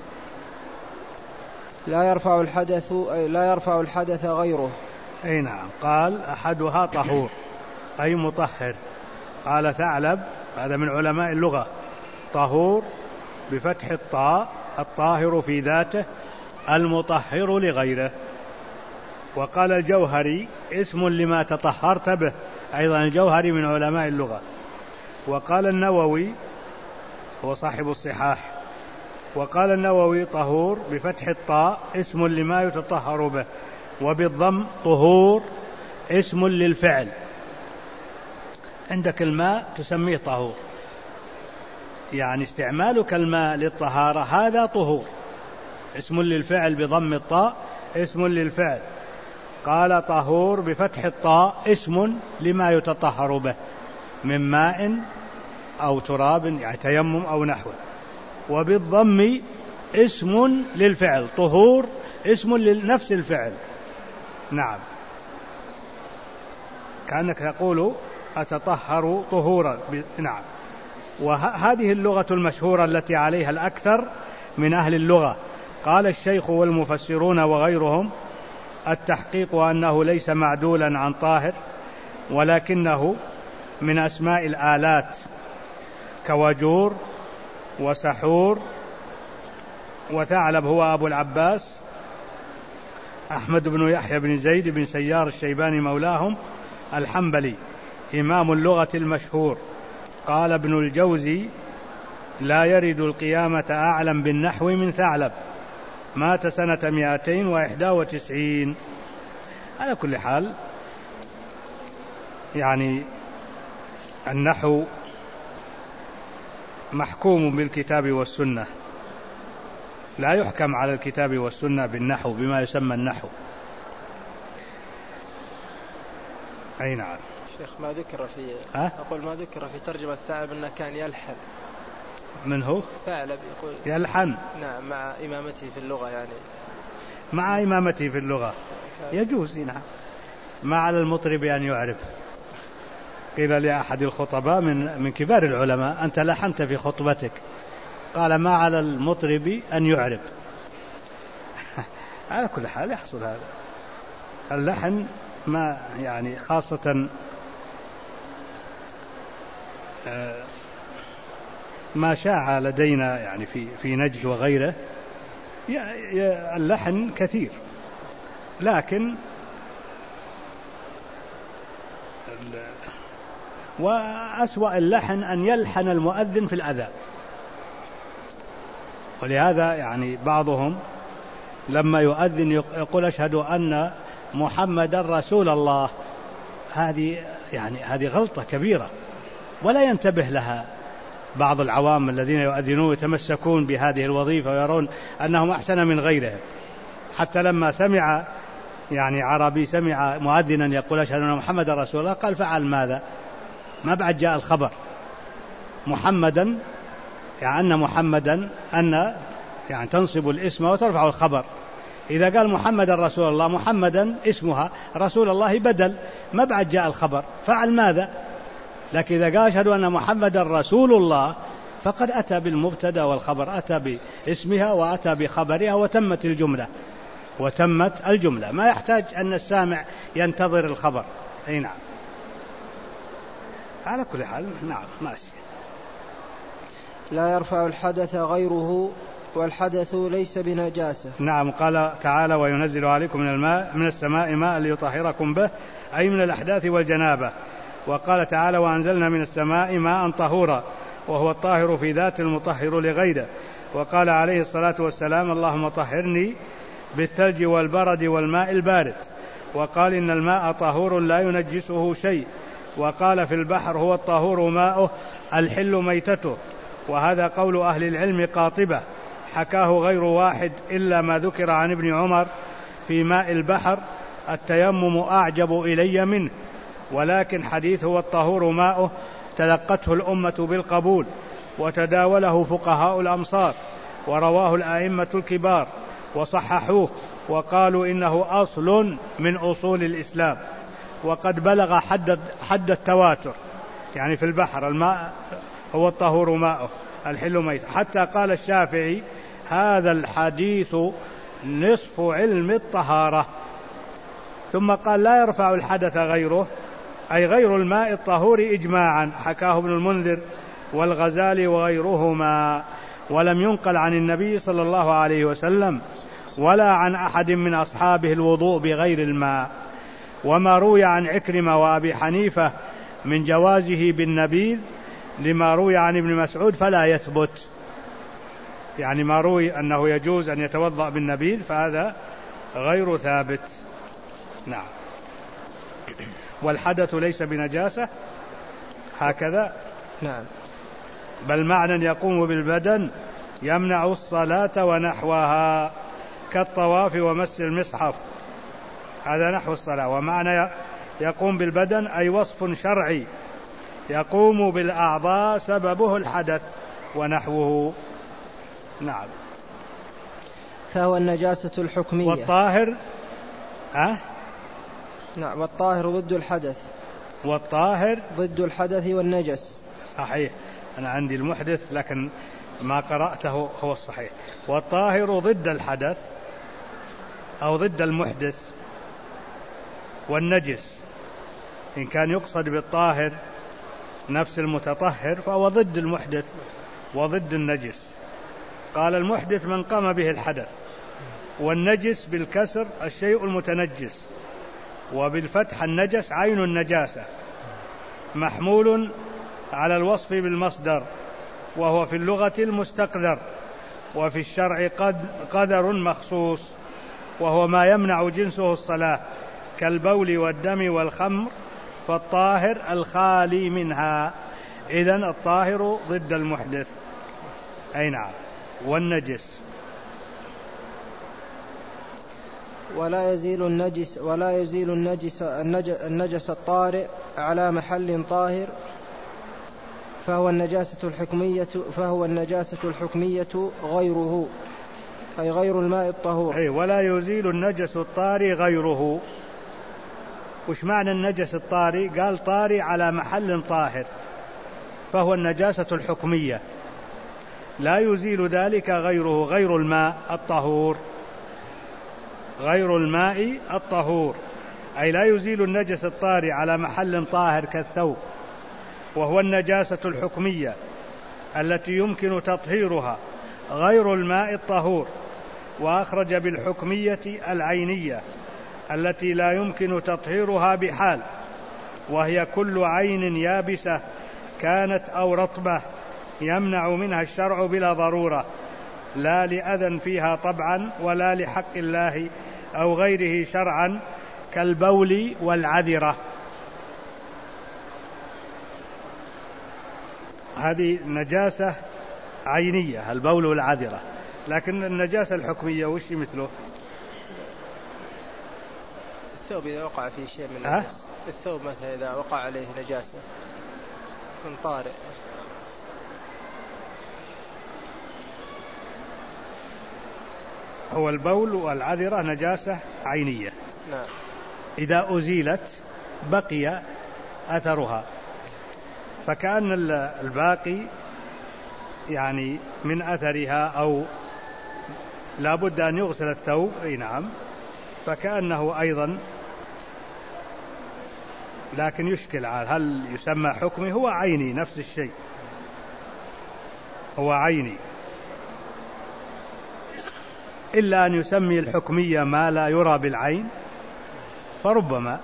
لا يرفع الحدث غيره. أي نعم. قال أحدها طهور أي مطهر. قال ثعلب هذا من علماء اللغة طهور بفتح الطاء الطاهر في ذاته المطهر لغيره. وقال الجوهري اسم لما تطهرت به، أيضا الجوهري من علماء اللغة. وقال النووي هو صاحب الصحاح، وقال النووي طهور بفتح الطاء اسم لما يتطهر به، وبالضم طهور اسم للفعل. عندك الماء تسميه طهور، يعني استعمالك الماء للطهارة هذا طهور، اسم للفعل بضم الطاء اسم للفعل. قال طهور بفتح الطاء اسم لما يتطهر به من ماء أو تراب، يعني تيمم أو نحوه. وبالضم اسم للفعل، طهور اسم لنفس الفعل. نعم، كأنك تقول أتطهر طهورا. نعم. وهذه اللغة المشهورة التي عليها الأكثر من أهل اللغة. قال الشيخ والمفسرون وغيرهم التحقيق أنه ليس معدولا عن طاهر، ولكنه من أسماء الآلات كوجور وسحور. وثعلب هو أبو العباس أحمد بن يحيى بن زيد بن سيار الشيباني مولاهم الحنبلي إمام اللغة المشهور. قال ابن الجوزي لا يرد القيامة أعلم بالنحو من ثعلب، مات سنة 291. على كل حال يعني النحو محكوم بالكتاب والسنة، لا يحكم على الكتاب والسنة بالنحو بما يسمى النحو. أي نعم. شيخ ما ذكر في أقول ما ذكر في ترجمة ثعلب أنه كان يلحن. من هو؟ ثعلب يقول يلحن. نعم، مع إمامته في اللغة، يعني مع إمامته في اللغة يجوز. نعم، ما على المطرب أن يعرف. قيل لأحد الخطباء من كبار العلماء أنت لحنت في خطبتك، قال ما على المطرب أن يعرب. على كل حال يحصل هذا اللحن، ما يعني خاصة ما شاع لدينا يعني في نجد وغيره اللحن كثير، لكن وأسوأ اللحن أن يلحن المؤذن في الأذان. ولهذا يعني بعضهم لما يؤذن يقول أشهد أن محمد رسول الله، هذه غلطة كبيرة ولا ينتبه لها بعض العوام الذين يؤذنون يتمسكون بهذه الوظيفة ويرون أنهم أحسن من غيرهم. حتى لما سمع يعني عربي سمع مؤذنا يقول أشهد أن محمد رسول الله قال فعل ماذا؟ ما بعد جاء الخبر محمدا، يعني أن محمدا أن يعني تنصب الاسم وترفع الخبر. إذا قال محمد رسول الله محمدا اسمها، رسول الله بدل، ما بعد جاء الخبر فعل ماذا؟ لكن إذا قال أشهد أن محمد رسول الله فقد أتى بالمبتدا والخبر، أتى باسمها وأتى بخبرها وتمت الجملة، ما يحتاج أن السامع ينتظر الخبر. أي نعم. على كل حال نعم ماشي. لا يرفع الحدث غيره، والحدث ليس بنجاسة. نعم. قال تعالى وينزل عليكم من السماء ماء ليطهركم به، أي من الأحداث والجنابة. وقال تعالى وأنزلنا من السماء ماء طهورا، وهو الطاهر في ذات المطهر لغيره. وقال عليه الصلاة والسلام اللهم طهرني بالثلج والبرد والماء البارد. وقال إن الماء طهور لا ينجسه شيء. وقال في البحر هو الطهور ماؤه الحل ميتته. وهذا قول أهل العلم قاطبة حكاه غير واحد إلا ما ذكر عن ابن عمر في ماء البحر التيمم أعجب إلي منه، ولكن حديث هو الطهور ماؤه تلقته الأمة بالقبول، وتداوله فقهاء الأمصار، ورواه الأئمة الكبار وصححوه وقالوا إنه أصل من أصول الإسلام، وقد بلغ حد التواتر، يعني في البحر الماء هو الطهور ماؤه، الحل ميت. حتى قال الشافعي هذا الحديث نصف علم الطهارة. ثم قال لا يرفع الحدث غيره، أي غير الماء الطهور إجماعا، حكاه ابن المنذر والغزالي وغيرهما، ولم ينقل عن النبي صلى الله عليه وسلم ولا عن أحد من أصحابه الوضوء بغير الماء. وما روي عن عكرمة وأبي حنيفة من جوازه بالنبيذ لما روي عن ابن مسعود فلا يثبت، يعني ما روي أنه يجوز أن يتوضأ بالنبيذ فهذا غير ثابت. نعم. والحدث ليس بنجاسة هكذا، نعم، بل معنى يقوم بالبدن يمنع الصلاة ونحوها كالطواف ومس المصحف، هذا نحو الصلاة. ومعنى يقوم بالبدن أي وصف شرعي يقوم بالأعضاء سببه الحدث ونحوه. نعم. فهو النجاسة الحكمية. والطاهر نعم، والطاهر ضد الحدث. والطاهر ضد الحدث والنجس. صحيح، أنا عندي المحدث لكن ما قرأته هو الصحيح. والطاهر ضد الحدث أو ضد المحدث. والنجس إن كان يقصد بالطاهر نفس المتطهر فهو ضد المحدث وضد النجس. قال المحدث من قام به الحدث، والنجس بالكسر الشيء المتنجس، وبالفتح النجس عين النجاسة، محمول على الوصف بالمصدر، وهو في اللغة المستقذر، وفي الشرع قدر مخصوص، وهو ما يمنع جنسه الصلاة كالبول والدم والخمر، فالطاهر الخالي منها. إذن الطاهر ضد المحدث. أي نعم. والنجس ولا يزيل النجس الطارئ على محل طاهر، فهو النجاسة الحكمية غيره، أي غير الماء الطهور. أي ولا يزيل النجس الطارئ غيره. وش معنى النجس الطارئ؟ قال طارئ على محل طاهر، فهو النجاسة الحكمية، لا يزيل ذلك غيره، غير الماء الطهور، غير الماء الطهور، أي لا يزيل النجس الطارئ على محل طاهر كالثوب، وهو النجاسة الحكمية التي يمكن تطهيرها غير الماء الطهور. وأخرج بالحكمية العينية التي لا يمكن تطهيرها بحال، وهي كل عين يابسة كانت أو رطبة يمنع منها الشرع بلا ضرورة، لا لأذى فيها طبعا ولا لحق الله أو غيره شرعا، كالبول والعذرة. هذه نجاسة عينية البول والعذرة. لكن النجاسة الحكمية وش مثله؟ الثوب إذا وقع فيه شيء من النجاسة، الثوب مثلا إذا وقع عليه نجاسة من طارئ. هو البول والعذرة نجاسة عينية. نعم. إذا أزيلت بقي أثرها، فكأن الباقي يعني من أثرها، أو لا بد أن يغسل الثوب. أي نعم، فكأنه أيضا، لكن يشكل على هل يسمى حكمي؟ هو عيني، نفس الشيء، هو عيني، إلا أن يسمي الحكمية ما لا يرى بالعين فربما.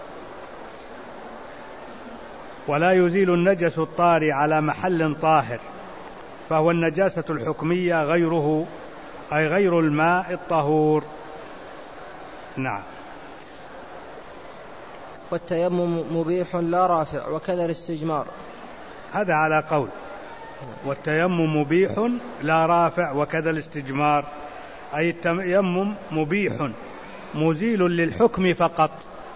ولا يزيل النجس الطارئ على محل طاهر، فهو النجاسة الحكمية غيره، أي غير الماء الطهور. نعم. والتيمم مبيح لا رافع، وكذا الاستجمار. هذا على قول. والتيمم مبيح لا رافع وكذا الاستجمار، أي التيمم مبيح مزيل للحكم فقط،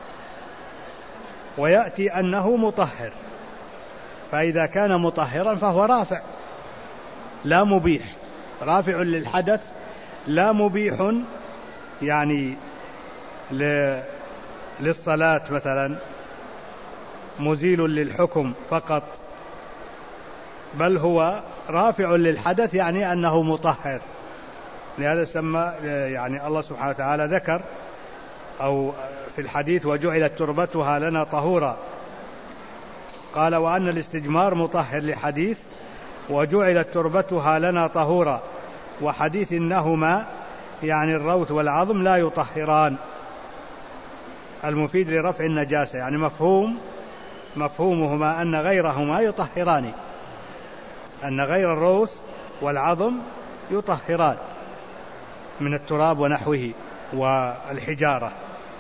ويأتي أنه مطهر، فإذا كان مطهرا فهو رافع لا مبيح، رافع للحدث لا مبيح يعني للصلاة مثلا مزيل للحكم فقط، بل هو رافع للحدث، يعني أنه مطهر. لهذا سمى يعني الله سبحانه وتعالى ذكر أو في الحديث وجعلت تربتها لنا طهورا، قال وأن الاستجمار مطهر، لحديث وجعلت تربتها لنا طهورا، وحديث إنهما يعني الروث والعظم لا يطهران، المفيد لرفع النجاسة، يعني مفهومهما أن غيرهما يطهران، أن غير الروث والعظم يطهران من التراب ونحوه والحجارة.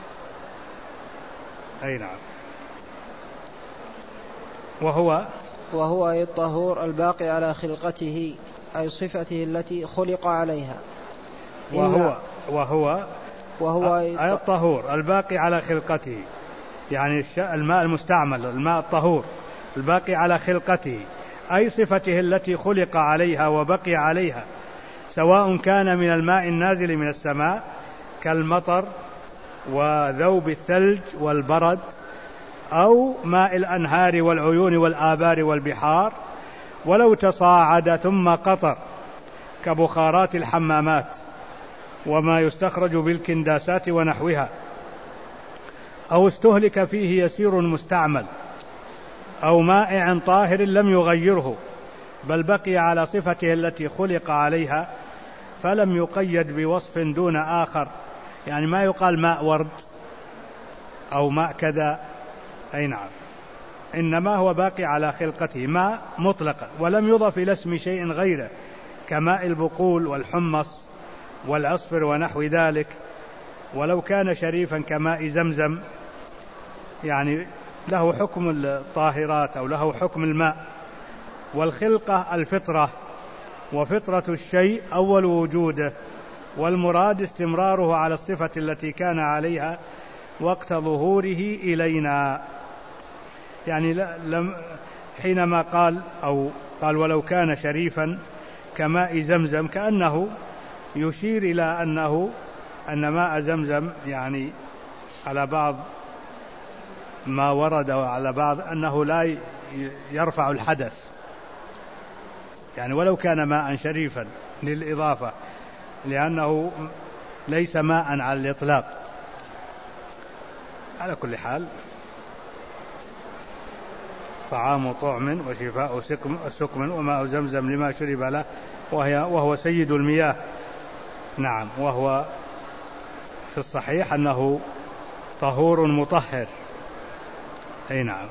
أي نعم. وهو أي الطهور الباقي على خلقته، أي صفته التي خلق عليها. وهو أي الطهور الباقي على خلقته، يعني الماء المستعمل، الماء الطهور الباقي على خلقته، أي صفته التي خلق عليها وبقي عليها، سواء كان من الماء النازل من السماء كالمطر وذوب الثلج والبرد، أو ماء الأنهار والعيون والآبار والبحار، ولو تصاعد ثم قطر كبخارات الحمامات وما يستخرج بالكنداسات ونحوها، أو استهلك فيه يسير مستعمل، أو مائع طاهر لم يغيره بل بقي على صفته التي خلق عليها، فلم يقيد بوصف دون آخر، يعني ما يقال ماء ورد أو ماء كذا. أي نعم. إنما هو باقي على خلقته، ماء مطلقا، ولم يضف إلى اسم شيء غيره، كماء البقول والحمص والعصفر ونحو ذلك. ولو كان شريفا كماء زمزم، يعني له حكم الطاهرات أو له حكم الماء. والخلقة الفطرة، وفطرة الشيء أول وجوده، والمراد استمراره على الصفة التي كان عليها وقت ظهوره إلينا. يعني حينما قال ولو كان شريفا كماء زمزم، كأنه يشير إلى أن ماء زمزم يعني على بعض ما ورد وعلى بعض أنه لا يرفع الحدث، يعني ولو كان ماء شريفا للإضافة، لأنه ليس ماء على الإطلاق. على كل حال طعام طعم وشفاء سقم وماء زمزم لما شرب له وهو سيد المياه. نعم. وهو في الصحيح أنه طهور مطهر. أي نعم.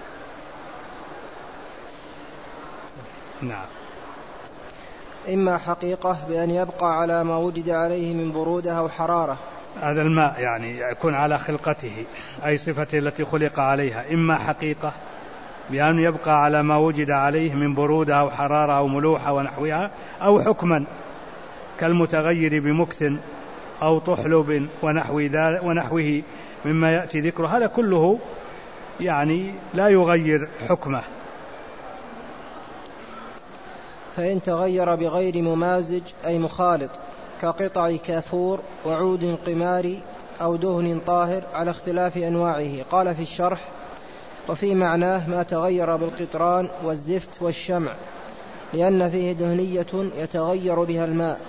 نعم. إما حقيقة بأن يبقى على ما وجد عليه من برودة أو حرارة، هذا الماء يعني يكون على خلقته أي صفته التي خلق عليها، إما حقيقة بأن يبقى على ما وجد عليه من برودة أو حرارة أو ملوحة ونحوها، أو حكما كالمتغير بمكث أو طحلب ونحوه مما يأتي ذكره، هذا كله يعني لا يغير حكمه. فإن تغير بغير ممازج أي مخالط، كقطع كافور وعود قماري أو دهن طاهر، على اختلاف أنواعه. قال في الشرح: وفي معناه ما تغير بالقطران والزفت والشمع، لأن فيه دهنية يتغير بها الماء.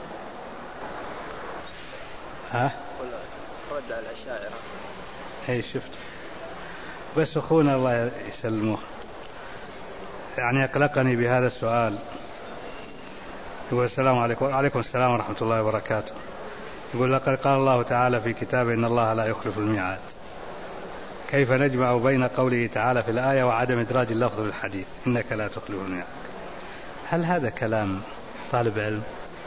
رد على الأشاعرة. هي شفت بس أخونا الله يسلمه يعني أقلقني بهذا السؤال. يقول: السلام عليكم. وعليكم السلام ورحمة الله وبركاته. يقول: لقد قال الله تعالى في كتابه إن الله لا يخلف الميعاد، كيف نجمع بين قوله تعالى في الآية وعدم إدراج اللفظ بالحديث إنك لا تخلف الميعاد؟ هل هذا كلام طالب علم؟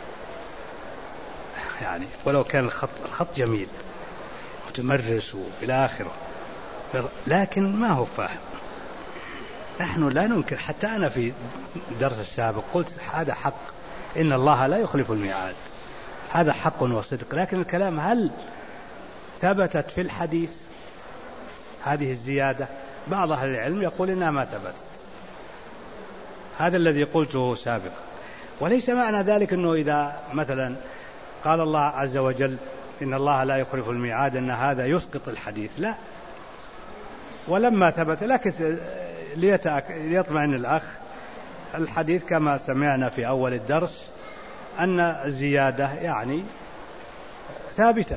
يعني ولو كان الخط جميل متمرس وإلى آخره، لكن ما هو فاهم. نحن لا ننكر، حتى أنا في درس السابق قلت هذا حق، إن الله لا يخلف الميعاد، هذا حق وصدق، لكن الكلام هل ثبتت في الحديث هذه الزيادة؟ بعض أهل العلم يقول إنها ما ثبتت، هذا الذي قلته سابقا. وليس معنى ذلك أنه إذا مثلا قال الله عز وجل إن الله لا يخلف الميعاد أن هذا يسقط الحديث، لا، ولما ثبت، لكن ليطمئن الأخ، الحديث كما سمعنا في أول الدرس أن الزيادة يعني ثابتة،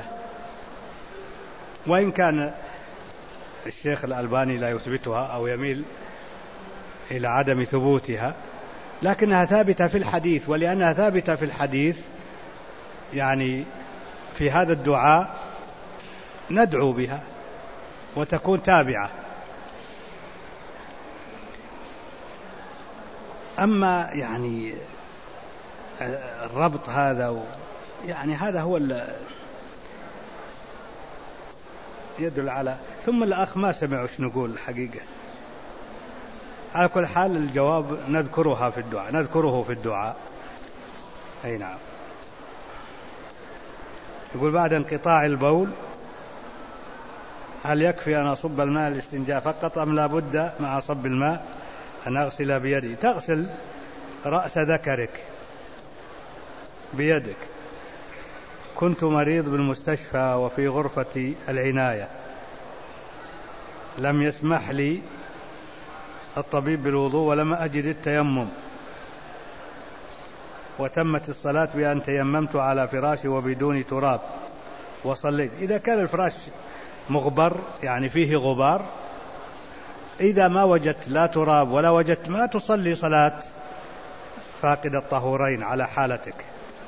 وإن كان الشيخ الألباني لا يثبتها أو يميل إلى عدم ثبوتها، لكنها ثابتة في الحديث، ولأنها ثابتة في الحديث يعني في هذا الدعاء ندعو بها وتكون تابعة. أما يعني الربط هذا يعني هذا هو يدل على، ثم الأخ ما سمع وش نقول الحقيقة. على كل حال الجواب نذكره في الدعاء. أي نعم. يقول بعد انقطاع البول هل يكفي أن أصب الماء الاستنجاء فقط أم لا بد مع صب الماء أن أغسل بيدي؟ تغسل رأس ذكرك بيدك. كنت مريض بالمستشفى وفي غرفة العناية، لم يسمح لي الطبيب بالوضوء ولم أجد التيمم، وتمت الصلاة بأن تيممت على فراشي وبدون تراب وصليت. إذا كان الفراش مغبر يعني فيه غبار، إذا ما وجدت لا تراب ولا وجدت ما، تصلي صلاة فاقد الطهورين على حالتك.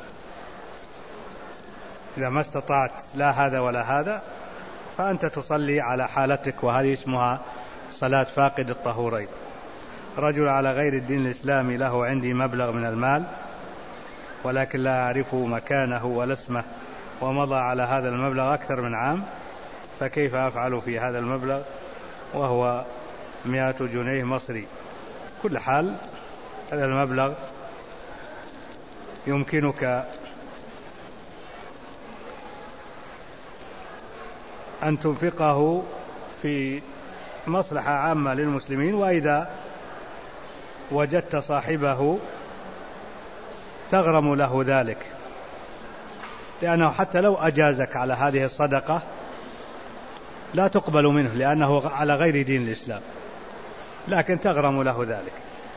إذا ما استطعت لا هذا ولا هذا فأنت تصلي على حالتك، وهذه اسمها صلاة فاقد الطهورين. رجل على غير الدين الإسلامي له عندي مبلغ من المال ولكن لا أعرف مكانه ولا اسمه، ومضى على هذا المبلغ أكثر من عام، فكيف أفعل في هذا المبلغ وهو 100 جنيه مصري؟ كل حال هذا المبلغ يمكنك أن تنفقه في مصلحة عامة للمسلمين، وإذا وجدت صاحبه تغرم له ذلك، لأنه حتى لو أجازك على هذه الصدقة لا تقبل منه لأنه على غير دين الإسلام، لكن تغرم له ذلك.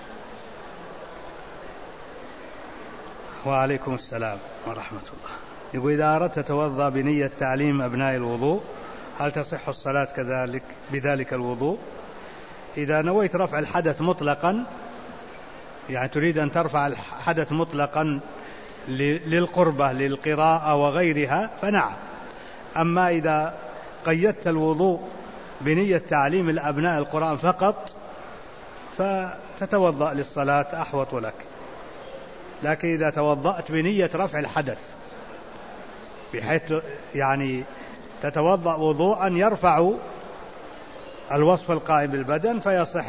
وعليكم السلام ورحمة الله. يقول إذا أردت تتوضأ بنية تعليم أبناء الوضوء هل تصح الصلاة كذلك بذلك الوضوء؟ إذا نويت رفع الحدث مطلقا، يعني تريد أن ترفع الحدث مطلقا للقربة للقراءة وغيرها فنعم. أما إذا قيدت الوضوء بنية تعليم الأبناء القرآن فقط فتتوضأ للصلاة أحوط لك. لكن إذا توضأت بنية رفع الحدث بحيث يعني تتوضأ وضوءا يرفع الوصف القائم بالبدن، فيصح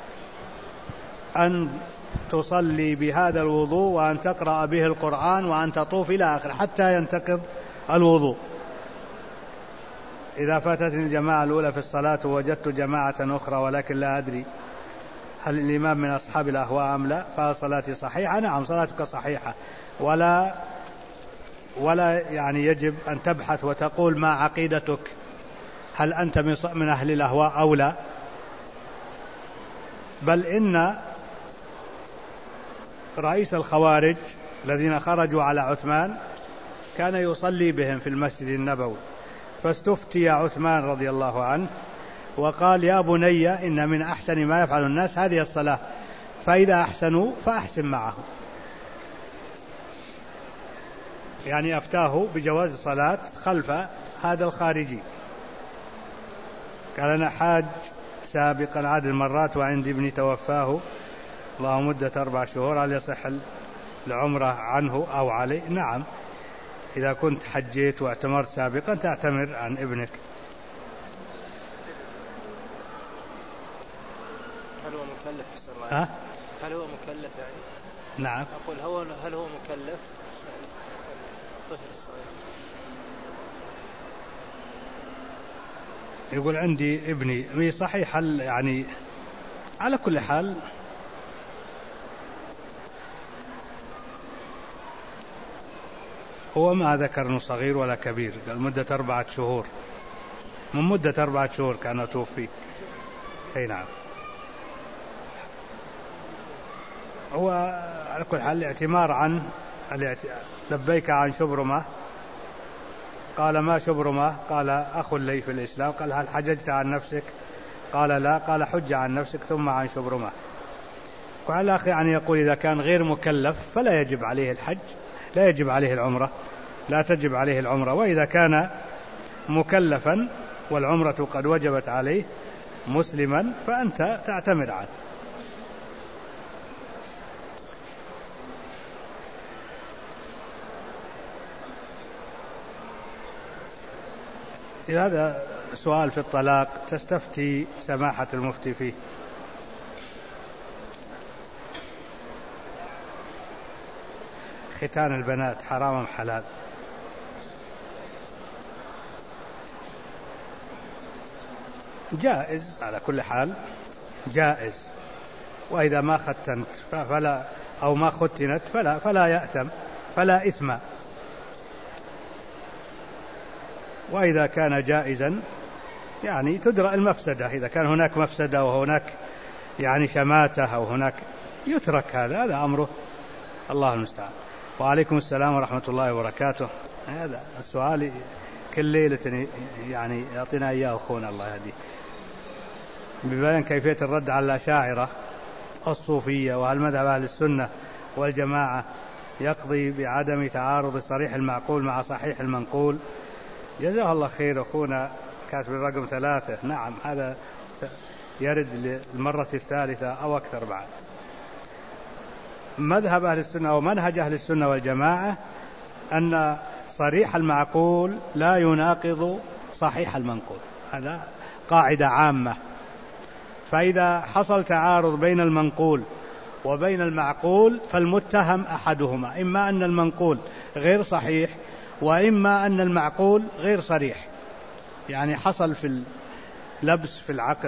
أن تصلي بهذا الوضوء وأن تقرأ به القرآن وأن تطوف إلى آخر حتى ينتقض الوضوء. إذا فاتتني الجماعة الأولى في الصلاة ووجدت جماعة أخرى ولكن لا أدري هل الإمام من أصحاب الأهواء أم لا، فصلاتي صحيحة؟ نعم صلاتك صحيحة، ولا يعني يجب أن تبحث وتقول ما عقيدتك، هل أنت من أهل الأهواء أو لا. بل إن رئيس الخوارج الذين خرجوا على عثمان كان يصلي بهم في المسجد النبوي، فاستفتي عثمان رضي الله عنه وقال يا بني إن من أحسن ما يفعل الناس هذه الصلاة، فإذا أحسنوا فأحسن معهم. يعني أفتاه بجواز الصلاة خلف هذا الخارجي. قال أنا حاج سابقا عدد المرات وعندي ابني توفاه الله مدة 4 شهور، هل يصح العمرة عنه أو عليه؟ نعم، إذا كنت حجيت واعتمرت سابقا تعتمر عن ابنك. هل هو مكلف بسم الله؟ هل هو مكلف يعني؟ نعم. أقول هل هو مكلف الطفل الصغير؟ يقول عندي ابني صحيح يعني على كل حال هو ما ذكر انه صغير ولا كبير، قال مدة 4 شهور، من مدة 4 شهور كان توفي. أي نعم. هو على كل حال الاعتمار عن لبيك عن شبرمة. قال ما شبرمة؟ قال أخ لي في الإسلام. قال هل حججت عن نفسك؟ قال لا. قال حج عن نفسك ثم عن شبرمة. وعلى الأخ يعني يقول إذا كان غير مكلف فلا يجب عليه الحج، لا يجب عليه العمرة، لا تجب عليه العمرة. وإذا كان مكلفا والعمرة قد وجبت عليه مسلما فأنت تعتمر عنه. هذا سؤال في الطلاق تستفتي سماحة المفتي فيه. ختان البنات حرام أم حلال؟ جائز على كل حال، جائز. وإذا ما ختنت فلا أو ما ختنت فلا يأثم، فلا إثم. وإذا كان جائزا يعني تدرأ المفسدة. إذا كان هناك مفسدة وهناك يعني شماتة أو هناك يترك هذا أمره. الله المستعان. وعليكم السلام ورحمة الله وبركاته. هذا السؤال كل ليلة يعني يعطينا إياه أخونا الله يهديه، ببيان كيفية الرد على الأشاعرة الصوفية، وهل مذهب أهل السنة والجماعة يقضي بعدم تعارض صريح المعقول مع صحيح المنقول. جزاه الله خير أخونا كاتب الرقم 3. نعم هذا يرد للمرة الثالثة أو أكثر بعد. مذهب أهل السنة أو منهج أهل السنة والجماعة أن صريح المعقول لا يناقض صحيح المنقول، هذا قاعدة عامة. فإذا حصل تعارض بين المنقول وبين المعقول فالمتهم أحدهما، إما أن المنقول غير صحيح وإما أن المعقول غير صريح، يعني حصل في اللبس في العقل.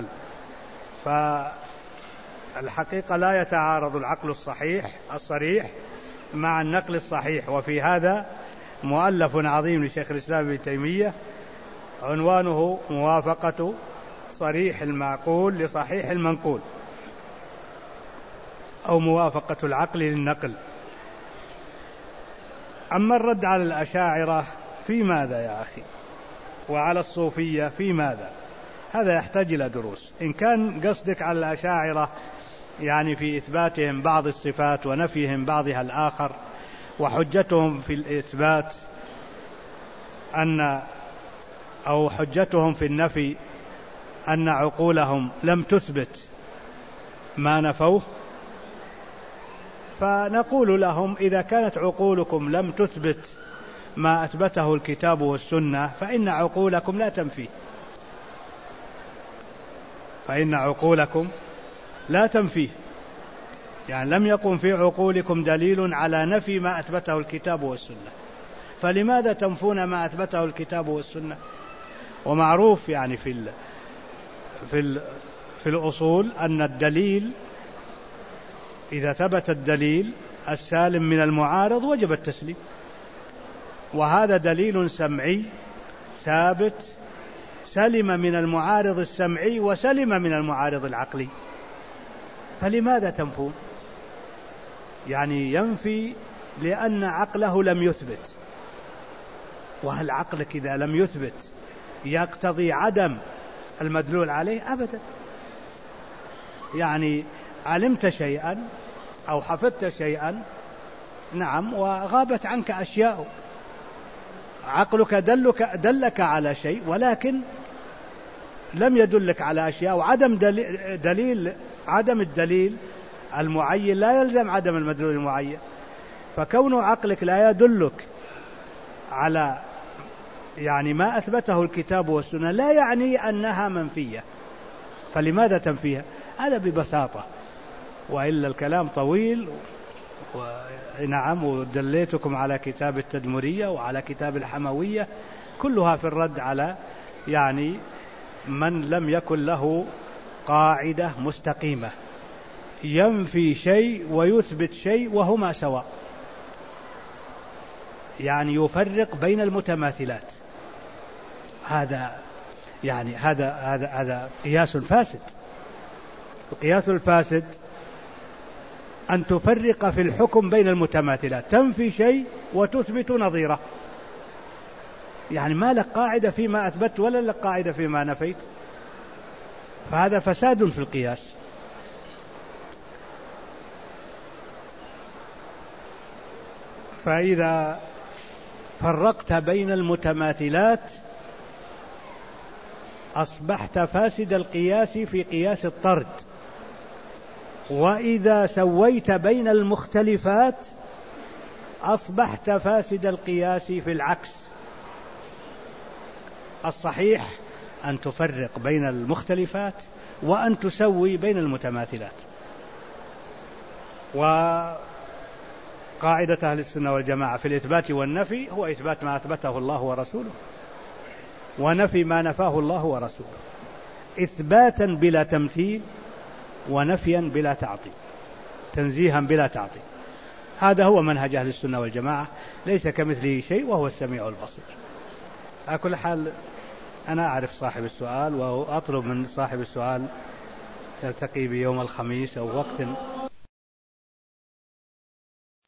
فالحقيقة لا يتعارض العقل الصريح مع النقل الصحيح. وفي هذا مؤلف عظيم لشيخ الإسلام ابن تيمية عنوانه موافقة صريح المعقول لصحيح المنقول، أو موافقة العقل للنقل. أما الرد على الأشاعرة في ماذا يا أخي؟ وعلى الصوفية في ماذا؟ هذا يحتاج إلى دروس. إن كان قصدك على الأشاعرة يعني في إثباتهم بعض الصفات ونفيهم بعضها الآخر، وحجتهم في الإثبات أو حجتهم في النفي أن عقولهم لم تثبت ما نفوه، فنقول لهم إذا كانت عقولكم لم تثبت ما أثبته الكتاب والسنة فإن عقولكم لا تنفيه، فإن عقولكم لا تنفيه. يعني لم يكن في عقولكم دليل على نفي ما أثبته الكتاب والسنة، فلماذا تنفون ما أثبته الكتاب والسنة؟ ومعروف يعني في الأصول أن الدليل إذا ثبت الدليل السالم من المعارض وجب التسليم، وهذا دليل سمعي ثابت سلم من المعارض السمعي وسلم من المعارض العقلي، فلماذا تنفون؟ يعني ينفي لأن عقله لم يثبت. وهل عقلك إذا لم يثبت يقتضي عدم المدلول عليه؟ أبدا. يعني علمت شيئا أو حفظت شيئا، نعم، وغابت عنك أشياء، عقلك دلك على شيء ولكن لم يدلك على أشياء، وعدم عدم الدليل المعين لا يلزم عدم المدلول المعين. فكون عقلك لا يدلك على يعني ما أثبته الكتاب والسنة لا يعني أنها منفية، فلماذا تنفيها؟ هذا ببساطة، وإلا الكلام طويل. نعم، ودليتكم على كتاب التدمرية وعلى كتاب الحموية، كلها في الرد على يعني من لم يكن له قاعدة مستقيمة، ينفي شيء ويثبت شيء وهما سواء، يعني يفرق بين المتماثلات. هذا يعني هذا قياس فاسد، القياس الفاسد أن تفرق في الحكم بين المتماثلات، تنفي شيء وتثبت نظيره، يعني ما لك قاعدة فيما أثبت ولا لك قاعدة فيما نفيت، فهذا فساد في القياس. فإذا فرقت بين المتماثلات أصبحت فاسد القياس في قياس الطرد، وإذا سويت بين المختلفات أصبحت فاسد القياس في العكس. الصحيح أن تفرق بين المختلفات وأن تسوي بين المتماثلات. وقاعدة أهل السنة والجماعة في الإثبات والنفي هو إثبات ما أثبته الله ورسوله، ونفي ما نفاه الله ورسوله، إثباتا بلا تمثيل ونفيا بلا تعطيل، تنزيها بلا تعطيل. هذا هو منهج أهل السنة والجماعة، ليس كمثله شيء وهو السميع البصير. على كل حال أنا أعرف صاحب السؤال، وأطلب من صاحب السؤال يلتقي بيوم الخميس أو وقت